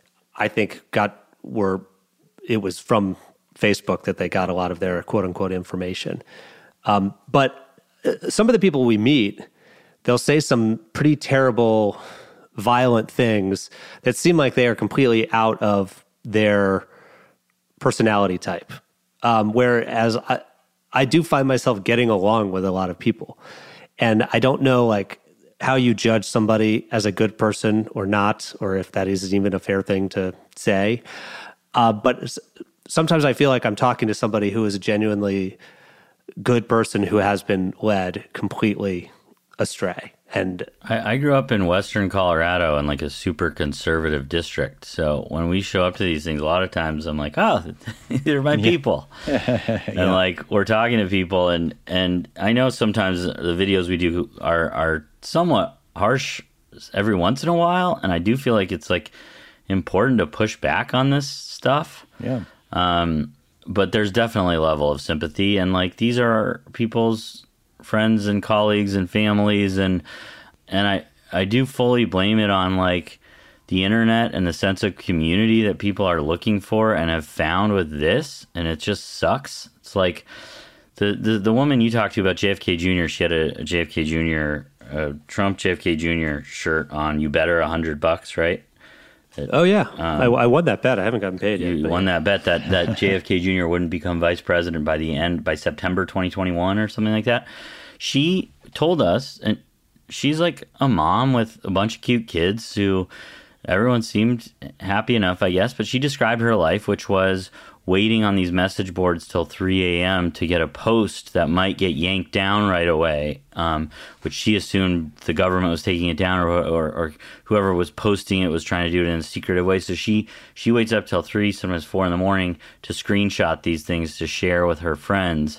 I think got were, it was from Facebook that they got a lot of their quote unquote information. Um, but some of the people we meet, they'll say some pretty terrible, violent things that seem like they are completely out of their personality type. Um, whereas I, I do find myself getting along with a lot of people. And I don't know, like, how you judge somebody as a good person or not, or if that is even a fair thing to say. Uh, but sometimes I feel like I'm talking to somebody who is a genuinely good person who has been led completely astray. And I, I grew up in Western Colorado in like a super conservative district. So when we show up to these things, a lot of times I'm like, oh, they're my people. Yeah. And yeah. like we're talking to people, and, and I know sometimes the videos we do are, are somewhat harsh every once in a while. And I do feel like it's like important to push back on this stuff. Yeah. Um, but there's definitely a level of sympathy, and like these are people's friends and colleagues and families, and and I I do fully blame it on like the internet and the sense of community that people are looking for and have found with this, and it just sucks. It's like the the, the woman you talked to about J F K Junior, she had a, a J F K Junior a Trump J F K Junior shirt on. You bet her a hundred bucks, right? It, oh yeah, um, I, I won that bet. I haven't gotten paid yet. You won yeah. that bet that, that J F K Junior wouldn't become vice president by the end by September twenty twenty-one or something like that. She told us, and she's like a mom with a bunch of cute kids who everyone seemed happy enough, I guess. But she described her life, which was waiting on these message boards till three a.m. to get a post that might get yanked down right away, um, which she assumed the government was taking it down, or, or, or whoever was posting it was trying to do it in a secretive way. So she, she waits up till three, sometimes four in the morning to screenshot these things to share with her friends.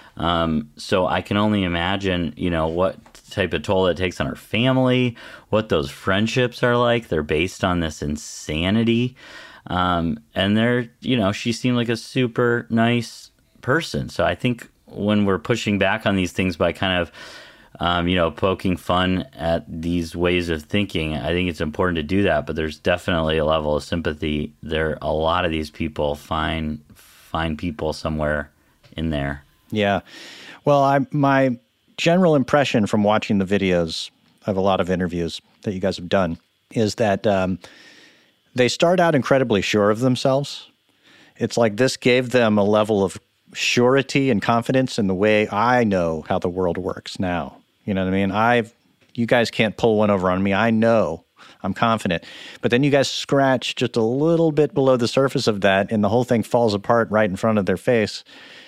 Um, so I can only imagine, you know, what type of toll it takes on her family, what those friendships are like. They're based on this insanity. Um, and they're, you know, she seemed like a super nice person. So I think when we're pushing back on these things by kind of, um, you know, poking fun at these ways of thinking, I think it's important to do that. But there's definitely a level of sympathy. There, a lot of these people find find people somewhere in there. Yeah. Well, I my general impression from watching the videos of a lot of interviews that you guys have done is that um, they start out incredibly sure of themselves. It's like this gave them a level of surety and confidence in the way I know how the world works now. You know what I mean? I've, you guys can't pull one over on me. I know. I'm confident. But then you guys scratch just a little bit below the surface of that, and the whole thing falls apart right in front of their face.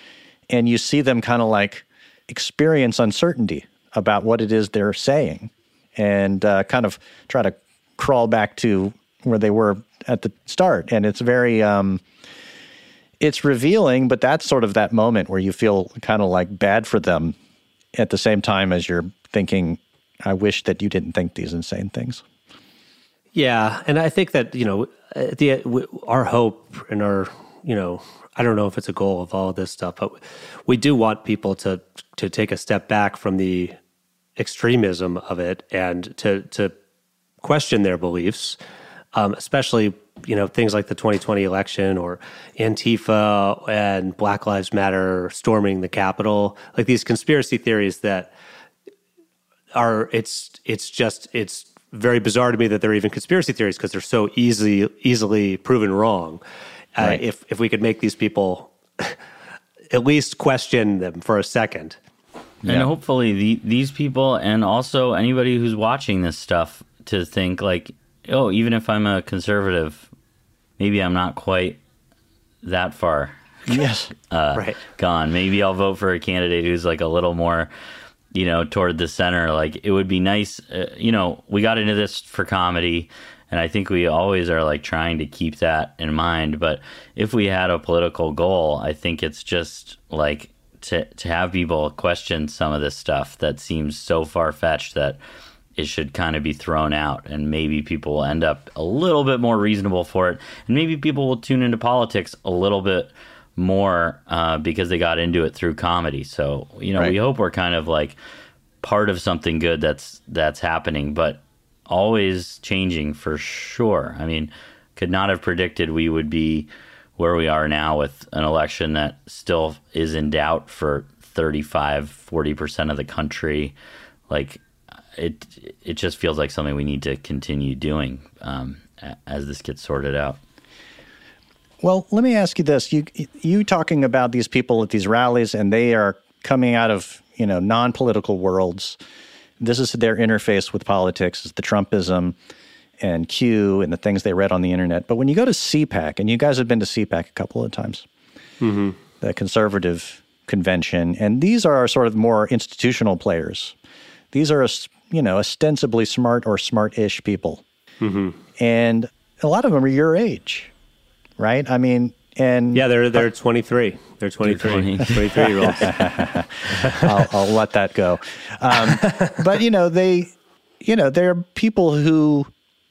And you see them kind of like experience uncertainty about what it is they're saying, and uh, kind of try to crawl back to where they were at the start. And it's very, um, it's revealing, but that's sort of that moment where you feel kind of like bad for them at the same time as you're thinking, I wish that you didn't think these insane things. Yeah, and I think that, you know, the our hope and our, you know, I don't know if it's a goal of all of this stuff, but we do want people to to take a step back from the extremism of it and to to question their beliefs, um, especially, you know, things like the twenty twenty election or Antifa and Black Lives Matter storming the Capitol, like these conspiracy theories that are, it's it's just, it's very bizarre to me that they're even conspiracy theories because they're so easily easily proven wrong. Uh, right. If if we could make these people at least question them for a second. And yeah. hopefully the, these people and also anybody who's watching this stuff to think like, oh, even if I'm a conservative, maybe I'm not quite that far yes. uh, right. gone. Maybe I'll vote for a candidate who's like a little more, you know, toward the center. Like it would be nice, uh, you know, we got into this for comedy, and I think we always are like trying to keep that in mind. But if we had a political goal, I think it's just like to to have people question some of this stuff that seems so far-fetched that it should kind of be thrown out, and maybe people will end up a little bit more reasonable for it, and maybe people will tune into politics a little bit more uh, because they got into it through comedy. So, you know, right. we hope we're kind of like part of something good that's that's happening, but always changing for sure. I mean, could not have predicted we would be where we are now with an election that still is in doubt for thirty-five, forty percent of the country. Like, it it just feels like something we need to continue doing um, as this gets sorted out. Well, let me ask you this. You you talking about these people at these rallies, and they are coming out of, you know, non-political worlds. This is their interface with politics, is the Trumpism and Q and the things they read on the internet. But when you go to C PAC, and you guys have been to C PAC a couple of times, mm-hmm. the conservative convention, and these are sort of more institutional players. These are, you know, ostensibly smart or smart-ish people. Mm-hmm. And a lot of them are your age, right? I mean, and... Yeah, they're they're twenty-three. They're twenty-three. twenty-three-year-olds. I'll, I'll let that go. Um, but, you know, they, you know, they're people who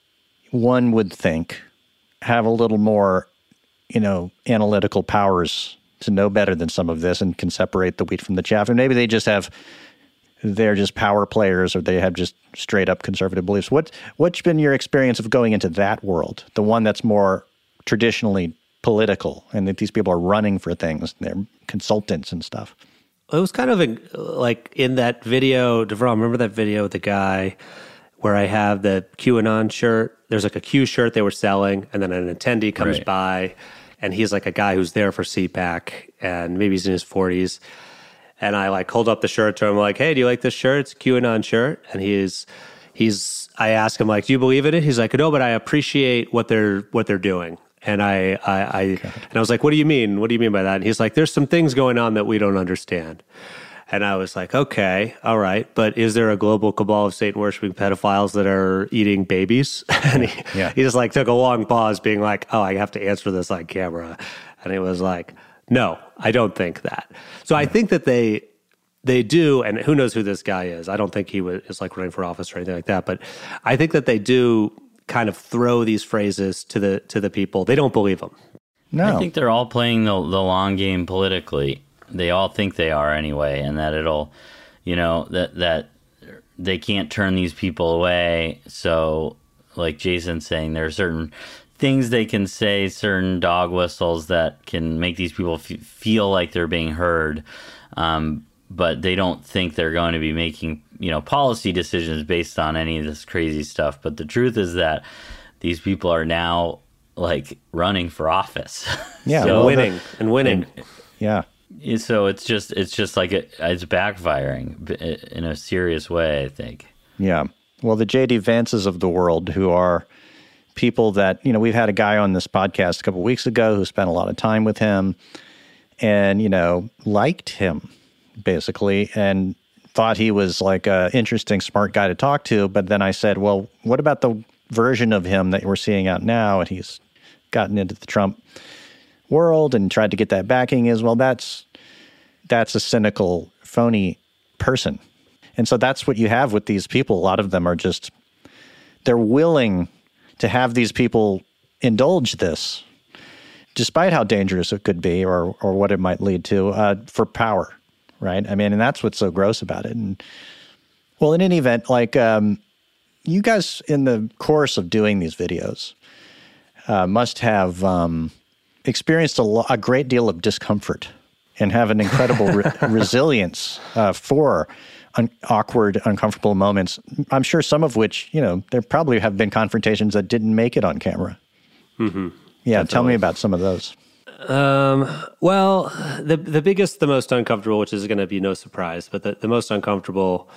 one would think have a little more, you know, analytical powers to know better than some of this and can separate the wheat from the chaff. And maybe they just have... they're just power players, or they have just straight up conservative beliefs. What, what's been your experience of going into that world, the one that's more traditionally political, and that these people are running for things, they're consultants and stuff? It was kind of a, like in that video, DeVrom, remember that video with the guy where I have the QAnon shirt? There's like a Q shirt they were selling, and then an attendee comes right. by, and he's like a guy who's there for C PAC, and maybe he's in his forties. And I like hold up the shirt to him, like, "Hey, do you like this shirt? It's a QAnon shirt." And he's, he's. I ask him, like, "Do you believe in it?" He's like, "No, but I appreciate what they're what they're doing." And I, I, I okay. and I was like, "What do you mean? What do you mean by that?" And he's like, "There's some things going on that we don't understand." And I was like, "Okay, all right, but is there a global cabal of Satan worshiping pedophiles that are eating babies?" And he, yeah. he just like took a long pause, being like, "Oh, I have to answer this on camera," and he was like, "No, I don't think that." So I think that they they do, and who knows who this guy is. I don't think he was, is like running for office or anything like that, but I think that they do kind of throw these phrases to the to the people. They don't believe them. No. I think they're all playing the the long game politically. They all think they are anyway, and that it'll, you know, that that they can't turn these people away. So, like Jason's saying, there are certain things they can say, certain dog whistles that can make these people f- feel like they're being heard, um, but they don't think they're going to be making, you know, policy decisions based on any of this crazy stuff. But the truth is that these people are now like running for office, yeah, so, well, winning the, and winning, and, yeah. So it's just it's just like it, it's backfiring in a serious way, I think. Yeah. Well, the J D Vances of the world, who are people that, you know, we've had a guy on this podcast a couple of weeks ago who spent a lot of time with him and, you know, liked him basically and thought he was like an interesting, smart guy to talk to. But then I said, well, what about the version of him that we're seeing out now? And he's gotten into the Trump world and tried to get that backing is, well, that's that's a cynical, phony person. And so that's what you have with these people. A lot of them are just, they're willing to have these people indulge this, despite how dangerous it could be or or what it might lead to, uh, for power, right? I mean, and that's what's so gross about it. And well, in any event, like um, you guys in the course of doing these videos uh, must have um, experienced a, lo- a great deal of discomfort and have an incredible re- resilience uh, for un- awkward, uncomfortable moments. I'm sure some of which, you know, there probably have been confrontations that didn't make it on camera. Mm-hmm. Yeah, Definitely. Tell me about some of those. Um, well, the the biggest, the most uncomfortable, which is going to be no surprise, but the, the most uncomfortable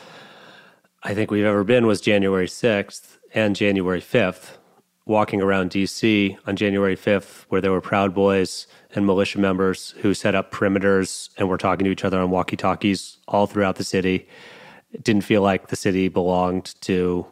I think we've ever been was January sixth and January fifth, walking around D C on January fifth, where there were Proud Boys and militia members who set up perimeters and were talking to each other on walkie-talkies all throughout the city. It didn't feel like the city belonged to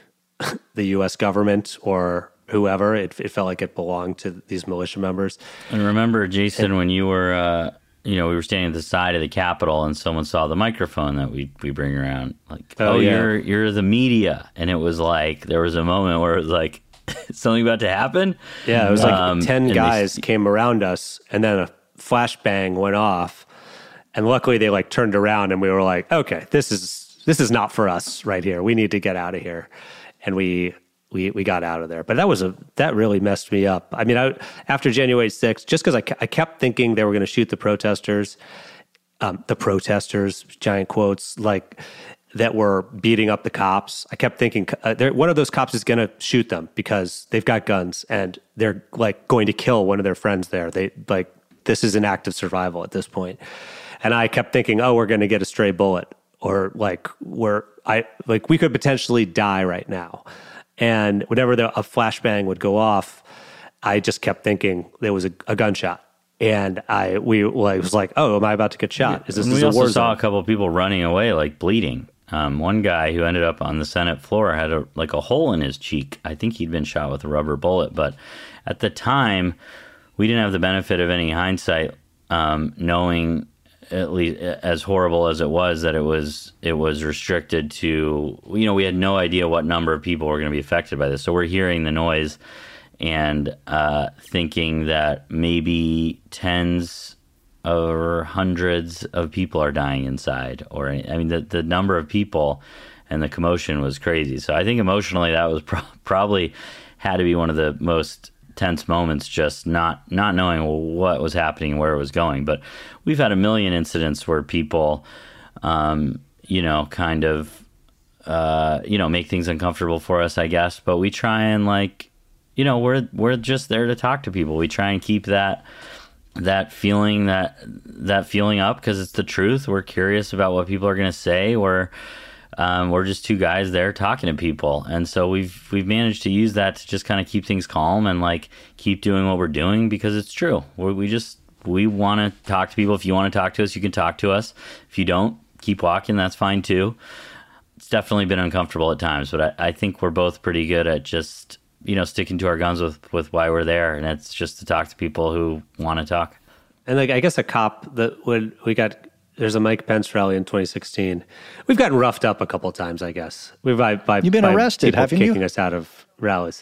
the U S government or whoever. It, it felt like it belonged to these militia members. And remember, Jason, and, when you were, uh, you know, we were standing at the side of the Capitol and someone saw the microphone that we we bring around, like, oh, oh yeah. you're you're the media. And it was like, there was a moment where it was like, something about to happen? Yeah, it was like um, ten guys they, came around us, and then a flashbang went off. And luckily they like turned around and we were like, okay, this is this is not for us right here. We need to get out of here. And we we we got out of there. But that was a that really messed me up. I mean, I, after January sixth, just because I, I kept thinking they were going to shoot the protesters, um, the protesters, giant quotes, like that were beating up the cops. I kept thinking uh, one of those cops is going to shoot them because they've got guns and they're like going to kill one of their friends there. They like, this is an act of survival at this point. And I kept thinking, oh, we're going to get a stray bullet, or like we're, I like we could potentially die right now. And whenever the, a flashbang would go off, I just kept thinking there was a, a gunshot. And I we well, I was like, oh, am I about to get shot? Is this, we this also a war saw zone? A couple of people running away, like bleeding. Um, one guy who ended up on the Senate floor had a, like a hole in his cheek. I think he'd been shot with a rubber bullet. But at the time, we didn't have the benefit of any hindsight, um, knowing at least as horrible as it was that it was it was restricted to, you know, we had no idea what number of people were going to be affected by this. So we're hearing the noise and uh, thinking that maybe tens or hundreds of people are dying inside. Or, I mean, the, the number of people and the commotion was crazy. So I think emotionally that was pro- probably had to be one of the most tense moments, just not, not knowing what was happening, where it was going. But we've had a million incidents where people, um, you know, kind of, uh, you know, make things uncomfortable for us, I guess. But we try and like, you know, we're we're just there to talk to people. We try and keep that that feeling that that feeling up because it's the truth. We're curious about what people are going to say. We're um, we're just two guys there talking to people, and so we've we've managed to use that to just kind of keep things calm and like keep doing what we're doing because it's true. We're, we just we want to talk to people. If you want to talk to us, you can talk to us. If you don't, keep walking. That's fine too. It's definitely been uncomfortable at times, but I, I think we're both pretty good at just, you know, sticking to our guns with, with why we're there. And it's just to talk to people who want to talk. And like, I guess a cop that would, we got, there's a Mike Pence rally in twenty sixteen. We've gotten roughed up a couple of times, I guess. We've by, by You've been by arrested, haven't you? Kicking us out of rallies.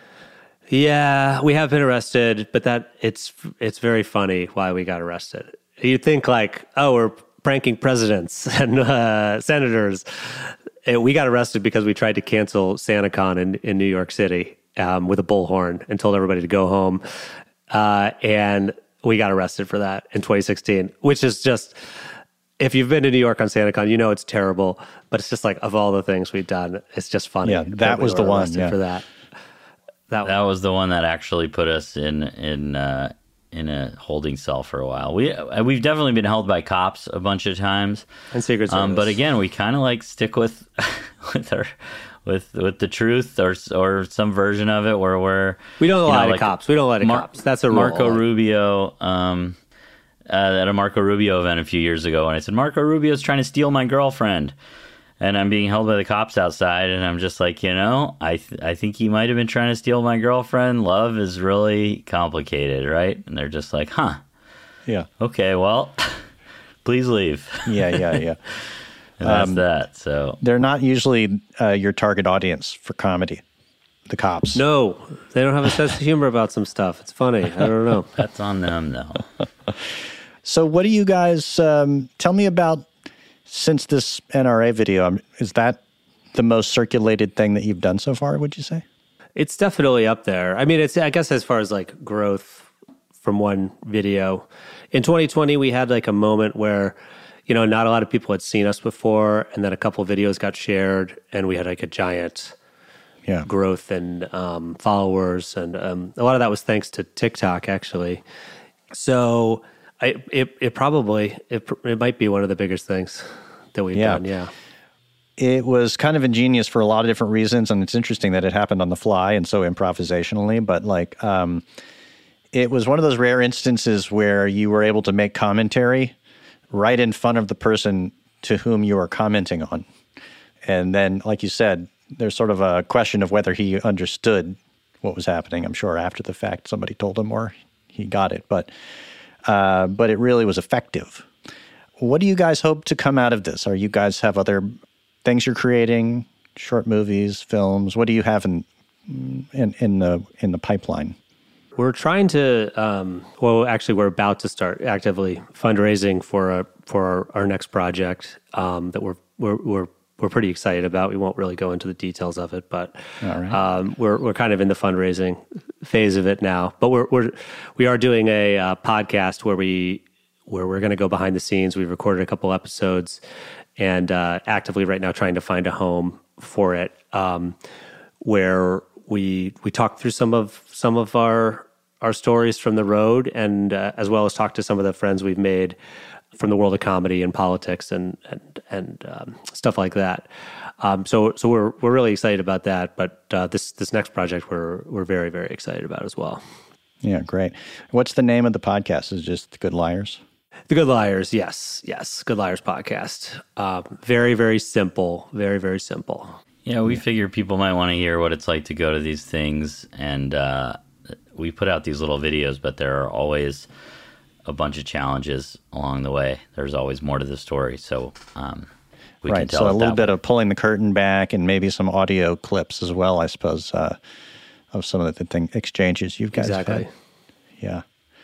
Yeah, we have been arrested, but that it's, it's very funny why we got arrested. You'd think like, oh, we're pranking presidents and uh, senators. We got arrested because we tried to cancel SantaCon in, in New York City um, with a bullhorn and told everybody to go home. Uh, and we got arrested for that in twenty sixteen, which is just, if you've been to New York on SantaCon, you know it's terrible. But it's just like, of all the things we've done, it's just funny. Yeah, that, that was we the one. Yeah. For that. That, that was the one that actually put us in in uh, in a holding cell for a while. We we've definitely been held by cops a bunch of times, and Secret Service. Um, but again, we kind of like stick with with our with with the truth or or some version of it where we're we don't lie know, to like cops. We don't lie to Mar- cops. That's a rule. Marco Rubio. Um, uh, at a Marco Rubio event a few years ago, and I said Marco Rubio's trying to steal my girlfriend. and I'm being held by the cops outside, and I'm just like, you know, I th- I think he might have been trying to steal my girlfriend. Love is really complicated, right? And they're just like, huh. Yeah. Okay, well, please leave. Yeah, yeah, yeah. And that's Um, that. So They're not usually uh, your target audience for comedy, the cops. No, they don't have a sense of humor about some stuff. It's funny. I don't know. That's on them, though. So what do you guys, um, tell me about, since this N R A video, um, is that the most circulated thing that you've done so far, would you say? It's definitely up there. I mean, it's, I guess as far as like growth from one video. In twenty twenty, we had like a moment where, you know, not a lot of people had seen us before, and then a couple of videos got shared, and we had like a giant yeah. growth in um, followers, and um, a lot of that was thanks to TikTok, actually. So I, it, it probably, it, it might be one of the biggest things that we've Yeah. done, yeah. It was kind of ingenious for a lot of different reasons, and it's interesting that it happened on the fly and so improvisationally, but like, um, it was one of those rare instances where you were able to make commentary right in front of the person to whom you are commenting on. And then, like you said, there's sort of a question of whether he understood what was happening. I'm sure after the fact somebody told him or he got it, but uh, but it really was effective. What do you guys hope to come out of this? Are you guys have other things you're creating, short movies, films? What do you have in in, in the in the pipeline? We're trying to, um, well, actually, we're about to start actively fundraising for a, for our, our next project um, that we're we're we're we're pretty excited about. We won't really go into the details of it, but All right. um, we're we're kind of in the fundraising phase of it now. But we're we're we are doing a uh, podcast where we where we're going to go behind the scenes. We've recorded a couple episodes, and uh, actively right now trying to find a home for it, um, where we we talk through some of some of our our stories from the road, and uh, as well as talk to some of the friends we've made from the world of comedy and politics and and and um, stuff like that. Um, so so we're we're really excited about that. But uh, this this next project we're we're very very excited about as well. Yeah, great. What's the name of the podcast? Is it just The Good Liars? The Good Liars, yes, yes, Good Liars podcast. Um, very very simple, very very simple. Yeah, we figure people might want to hear what it's like to go to these things, and uh, we put out these little videos, but there are always a bunch of challenges along the way. There's always more to the story, so um, we right, can tell so a it little that bit way. of pulling the curtain back and maybe some audio clips as well, I suppose, uh, of some of the thing, exchanges you guys Exactly. had. Yeah.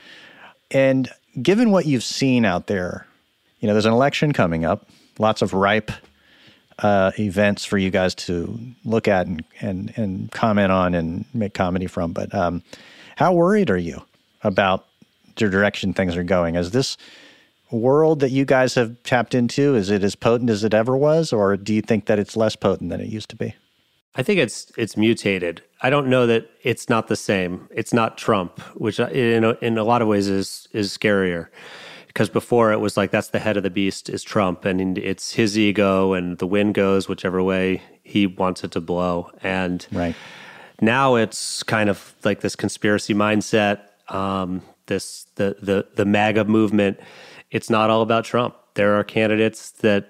And given what you've seen out there, you know, there's an election coming up, lots of ripe uh, events for you guys to look at and, and, and comment on and make comedy from. But um, how worried are you about the direction things are going? Is this world that you guys have tapped into, is it as potent as it ever was, or do you think that it's less potent than it used to be? I think it's it's mutated. I don't know that it's not the same. It's not Trump, which in a, in a lot of ways is is scarier. Because before it was like that's the head of the beast is Trump, and it's his ego, and the wind goes whichever way he wants it to blow. And right. now it's kind of like this conspiracy mindset, um, this the the the MAGA movement. It's not all about Trump. There are candidates that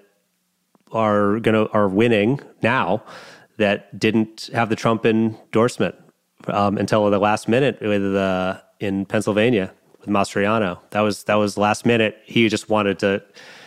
are gonna are winning now that didn't have the Trump endorsement um, until the last minute with uh, in Pennsylvania with Mastriano. That was that was last minute. He just wanted to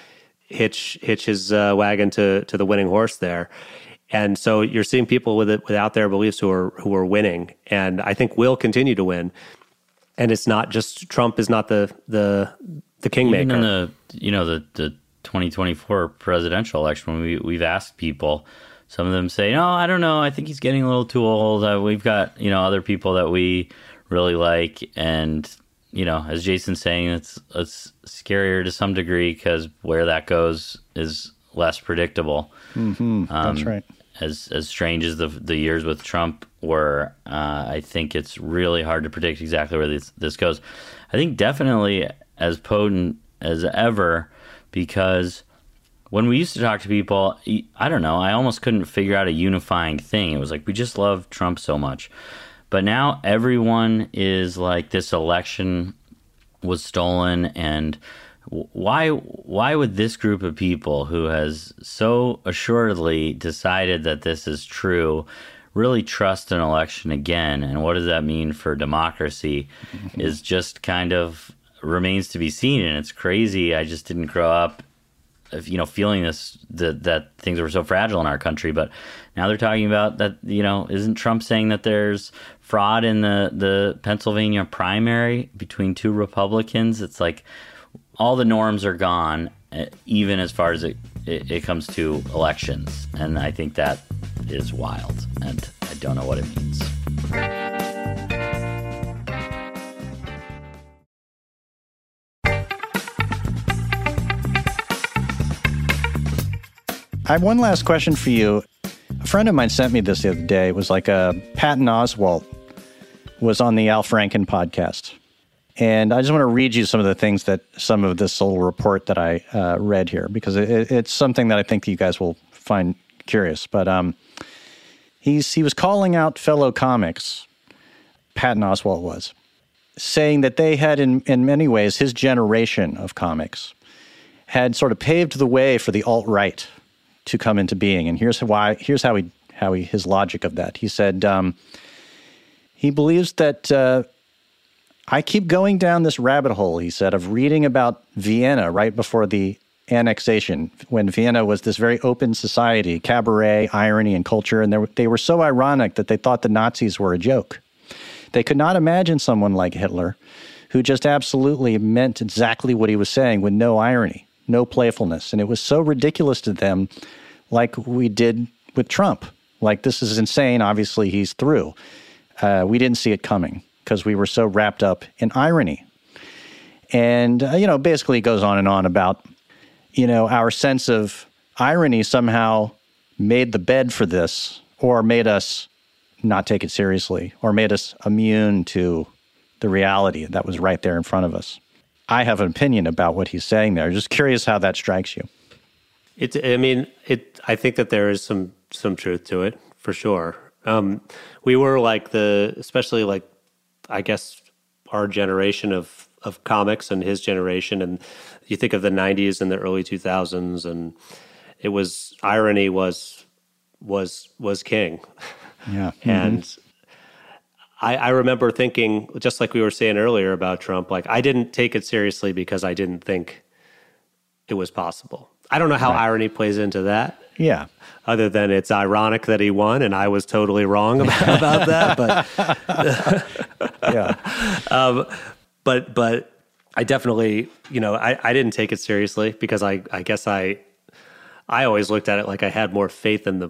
hitch hitch his uh, wagon to to the winning horse there, and so you're seeing people with it without their beliefs who are who are winning, and I think will continue to win. And it's not just Trump is not the the the kingmaker. Even in the you know the the twenty twenty-four presidential election, when we we've asked people. Some of them say, no, I don't know. I think he's getting a little too old. Uh, we've got, you know, other people that we really like. And, you know, as Jason's saying, it's, it's scarier to some degree because where that goes is less predictable. Mm-hmm. Um, That's right. As as strange as the the years with Trump were, uh, I think it's really hard to predict exactly where this, this goes. I think definitely as potent as ever because when we used to talk to people, I don't know, I almost couldn't figure out a unifying thing. It was like, we just love Trump so much. But now everyone is like, this election was stolen and why why would this group of people who has so assuredly decided that this is true really trust an election again? And what does that mean for democracy mm-hmm. is just kind of remains to be seen. And it's crazy. I just didn't grow up, you know, feeling this, that, that things were so fragile in our country. But now they're talking about that, you know, isn't Trump saying that there's fraud in the, the Pennsylvania primary between two Republicans? It's like all the norms are gone, even as far as it, it, it comes to elections. And I think that is wild, and I don't know what it means. I have one last question for you. A friend of mine sent me this the other day. It was like a Patton Oswalt was on the Al Franken podcast. And I just want to read you some of the things that some of this little report that I uh, read here, because it, it's something that I think you guys will find curious. But um, he's he was calling out fellow comics, Patton Oswalt was, saying that they had, in, in many ways, his generation of comics had sort of paved the way for the alt-right to come into being. And here's why. Here's how he how he his logic of that. He said um, he believes that uh, I keep going down this rabbit hole, he said, of reading about Vienna right before the annexation, when Vienna was this very open society, cabaret, irony, and culture, and they were, they were so ironic that they thought the Nazis were a joke. They could not imagine someone like Hitler who just absolutely meant exactly what he was saying with no irony, no playfulness. And it was so ridiculous to them, like we did with Trump. Like, this is insane. Obviously, he's through. Uh, we didn't see it coming because we were so wrapped up in irony. And, uh, you know, basically it goes on and on about, you know, our sense of irony somehow made the bed for this, or made us not take it seriously, or made us immune to the reality that was right there in front of us. I have an opinion about what he's saying there. Just curious how that strikes you. It, I mean, it. I think that there is some some truth to it, for sure. Um, we were like the, especially like, I guess, our generation of, of comics and his generation. And you think of the nineties and the early two thousands, and it was, irony was, was, was king. Yeah. And mm-hmm. I, I remember thinking, just like we were saying earlier about Trump, like I didn't take it seriously because I didn't think it was possible. I don't know how right. irony plays into that. Yeah. Other than it's ironic that he won, and I was totally wrong about, about that. But yeah. Um, but but I definitely, you know, I, I didn't take it seriously because I, I guess I I always looked at it like I had more faith in the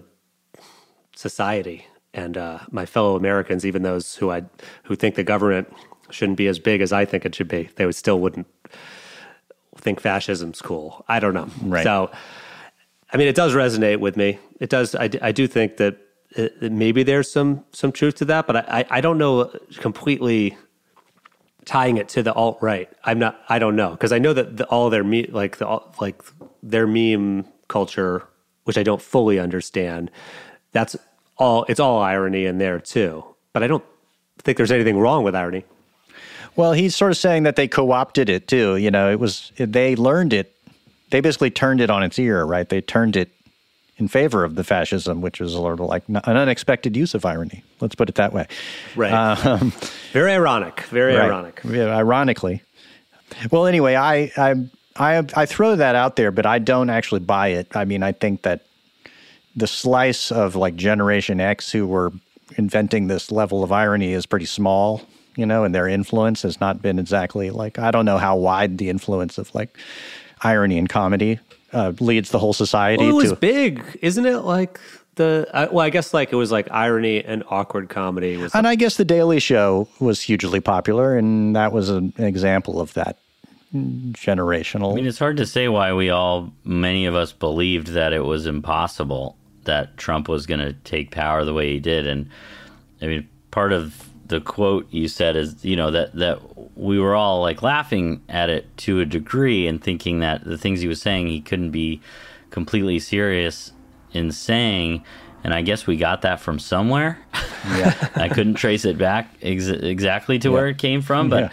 society and uh, my fellow Americans, even those who I who think the government shouldn't be as big as I think it should be. They would still wouldn't think fascism's cool. I don't know. Right. So, I mean, it does resonate with me. It does. I, I do think that it, maybe there's some some truth to that, but I, I don't know completely tying it to the alt-right. I'm not. I don't know, because I know that the, all their me like the like their meme culture, which I don't fully understand. That's all. It's all irony in there too. But I don't think there's anything wrong with irony. Well, he's sort of saying that they co-opted it too. You know, it was they learned it. They basically turned it on its ear, right? They turned it in favor of the fascism, which was a little like an unexpected use of irony. Let's put it that way. Right. Um, very ironic. Very right. ironic. Yeah, ironically. Well, anyway, I, I I I throw that out there, but I don't actually buy it. I mean, I think that the slice of like Generation X who were inventing this level of irony is pretty small. You know, and their influence has not been exactly like, I don't know how wide the influence of like irony and comedy uh, leads the whole society. Well, it was to, big, isn't it? Like the, uh, well, I guess like it was like irony and awkward comedy. Was and like, I guess The Daily Show was hugely popular, and that was an example of that generational. I mean, it's hard to say why we all, many of us believed that it was impossible that Trump was going to take power the way he did. And I mean, part of the quote you said is, you know, that, that we were all like laughing at it to a degree and thinking that the things he was saying, he couldn't be completely serious in saying. And I guess we got that from somewhere. Yeah. I couldn't trace it back ex- exactly to yeah. where it came from, but yeah.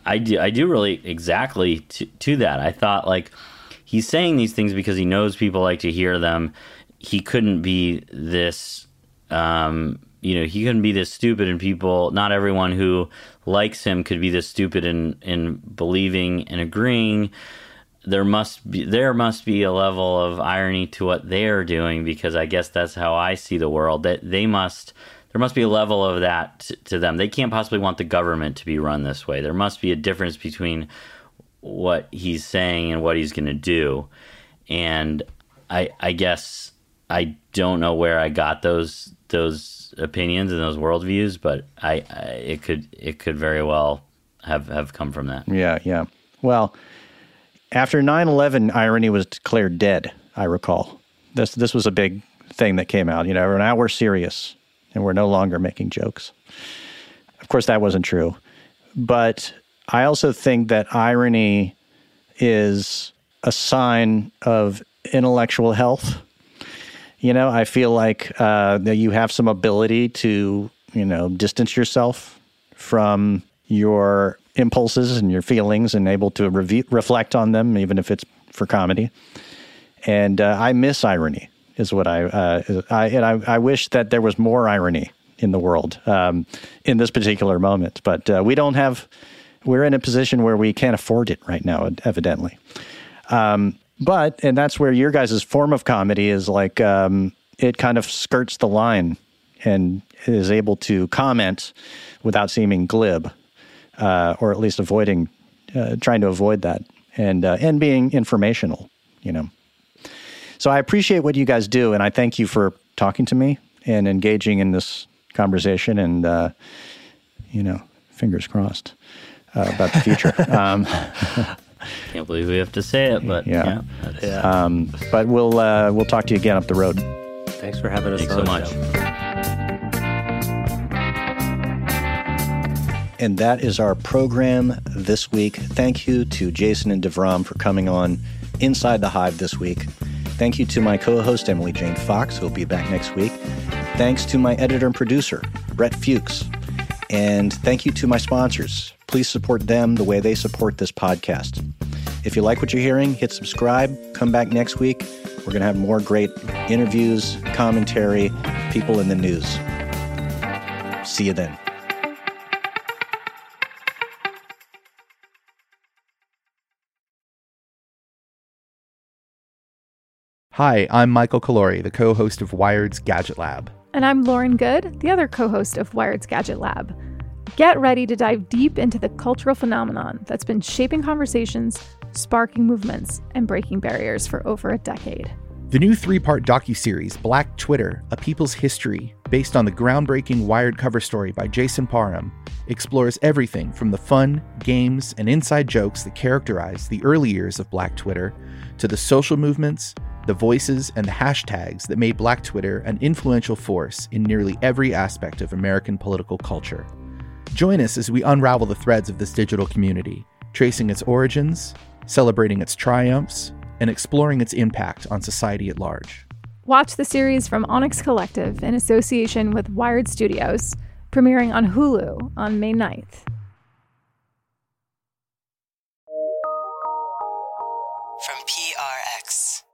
I do, I do really exactly to, to that. I thought, like, he's saying these things because he knows people like to hear them. He couldn't be this, um, you know, he couldn't be this stupid, and people, not everyone who likes him could be this stupid in, in believing and agreeing. There must be there must be a level of irony to what they're doing, because I guess that's how I see the world. That they must there must be a level of that to, to them. They can't possibly want the government to be run this way. There must be a difference between what he's saying and what he's going to do. And I I guess I don't know where I got those those opinions and those worldviews, but I, I it could it could very well have, have come from that. Yeah, yeah. Well, after nine eleven, irony was declared dead, I recall. This this was a big thing that came out. You know, now we're serious and we're no longer making jokes. Of course, that wasn't true. But I also think that irony is a sign of intellectual health. You know, I feel like uh, that you have some ability to, you know, distance yourself from your impulses and your feelings and able to re- reflect on them, even if it's for comedy. And uh, I miss irony, is what I, uh, I and I, I wish that there was more irony in the world um, in this particular moment. But uh, we don't have, we're in a position where we can't afford it right now, evidently. Um, but, and that's where your guys' form of comedy is like, um, it kind of skirts the line and is able to comment without seeming glib. Uh, or at least avoiding, uh, trying to avoid that, and uh, and being informational, you know. So I appreciate what you guys do, and I thank you for talking to me and engaging in this conversation, and, uh, you know, fingers crossed uh, about the future. um, Can't believe we have to say it, but yeah. yeah. yeah. Um, but we'll uh, we'll talk to you again up the road. Thanks for having us Thanks on. so much. Joe. And that is our program this week. Thank you to Jason and DeVrom for coming on Inside the Hive this week. Thank you to my co-host, Emily Jane Fox, who will be back next week. Thanks to my editor and producer, Brett Fuchs. And thank you to my sponsors. Please support them the way they support this podcast. If you like what you're hearing, hit subscribe. Come back next week. We're going to have more great interviews, commentary, people in the news. See you then. Hi, I'm Michael Calori, the co-host of Wired's Gadget Lab. And I'm Lauren Good, the other co-host of Wired's Gadget Lab. Get ready to dive deep into the cultural phenomenon that's been shaping conversations, sparking movements, and breaking barriers for over a decade. The new three-part docuseries, Black Twitter, A People's History, based on the groundbreaking Wired cover story by Jason Parham, explores everything from the fun, games, and inside jokes that characterize the early years of Black Twitter to the social movements, the voices, and the hashtags that made Black Twitter an influential force in nearly every aspect of American political culture. Join us as we unravel the threads of this digital community, tracing its origins, celebrating its triumphs, and exploring its impact on society at large. Watch the series from Onyx Collective in association with Wired Studios, premiering on Hulu on May ninth. From P R X.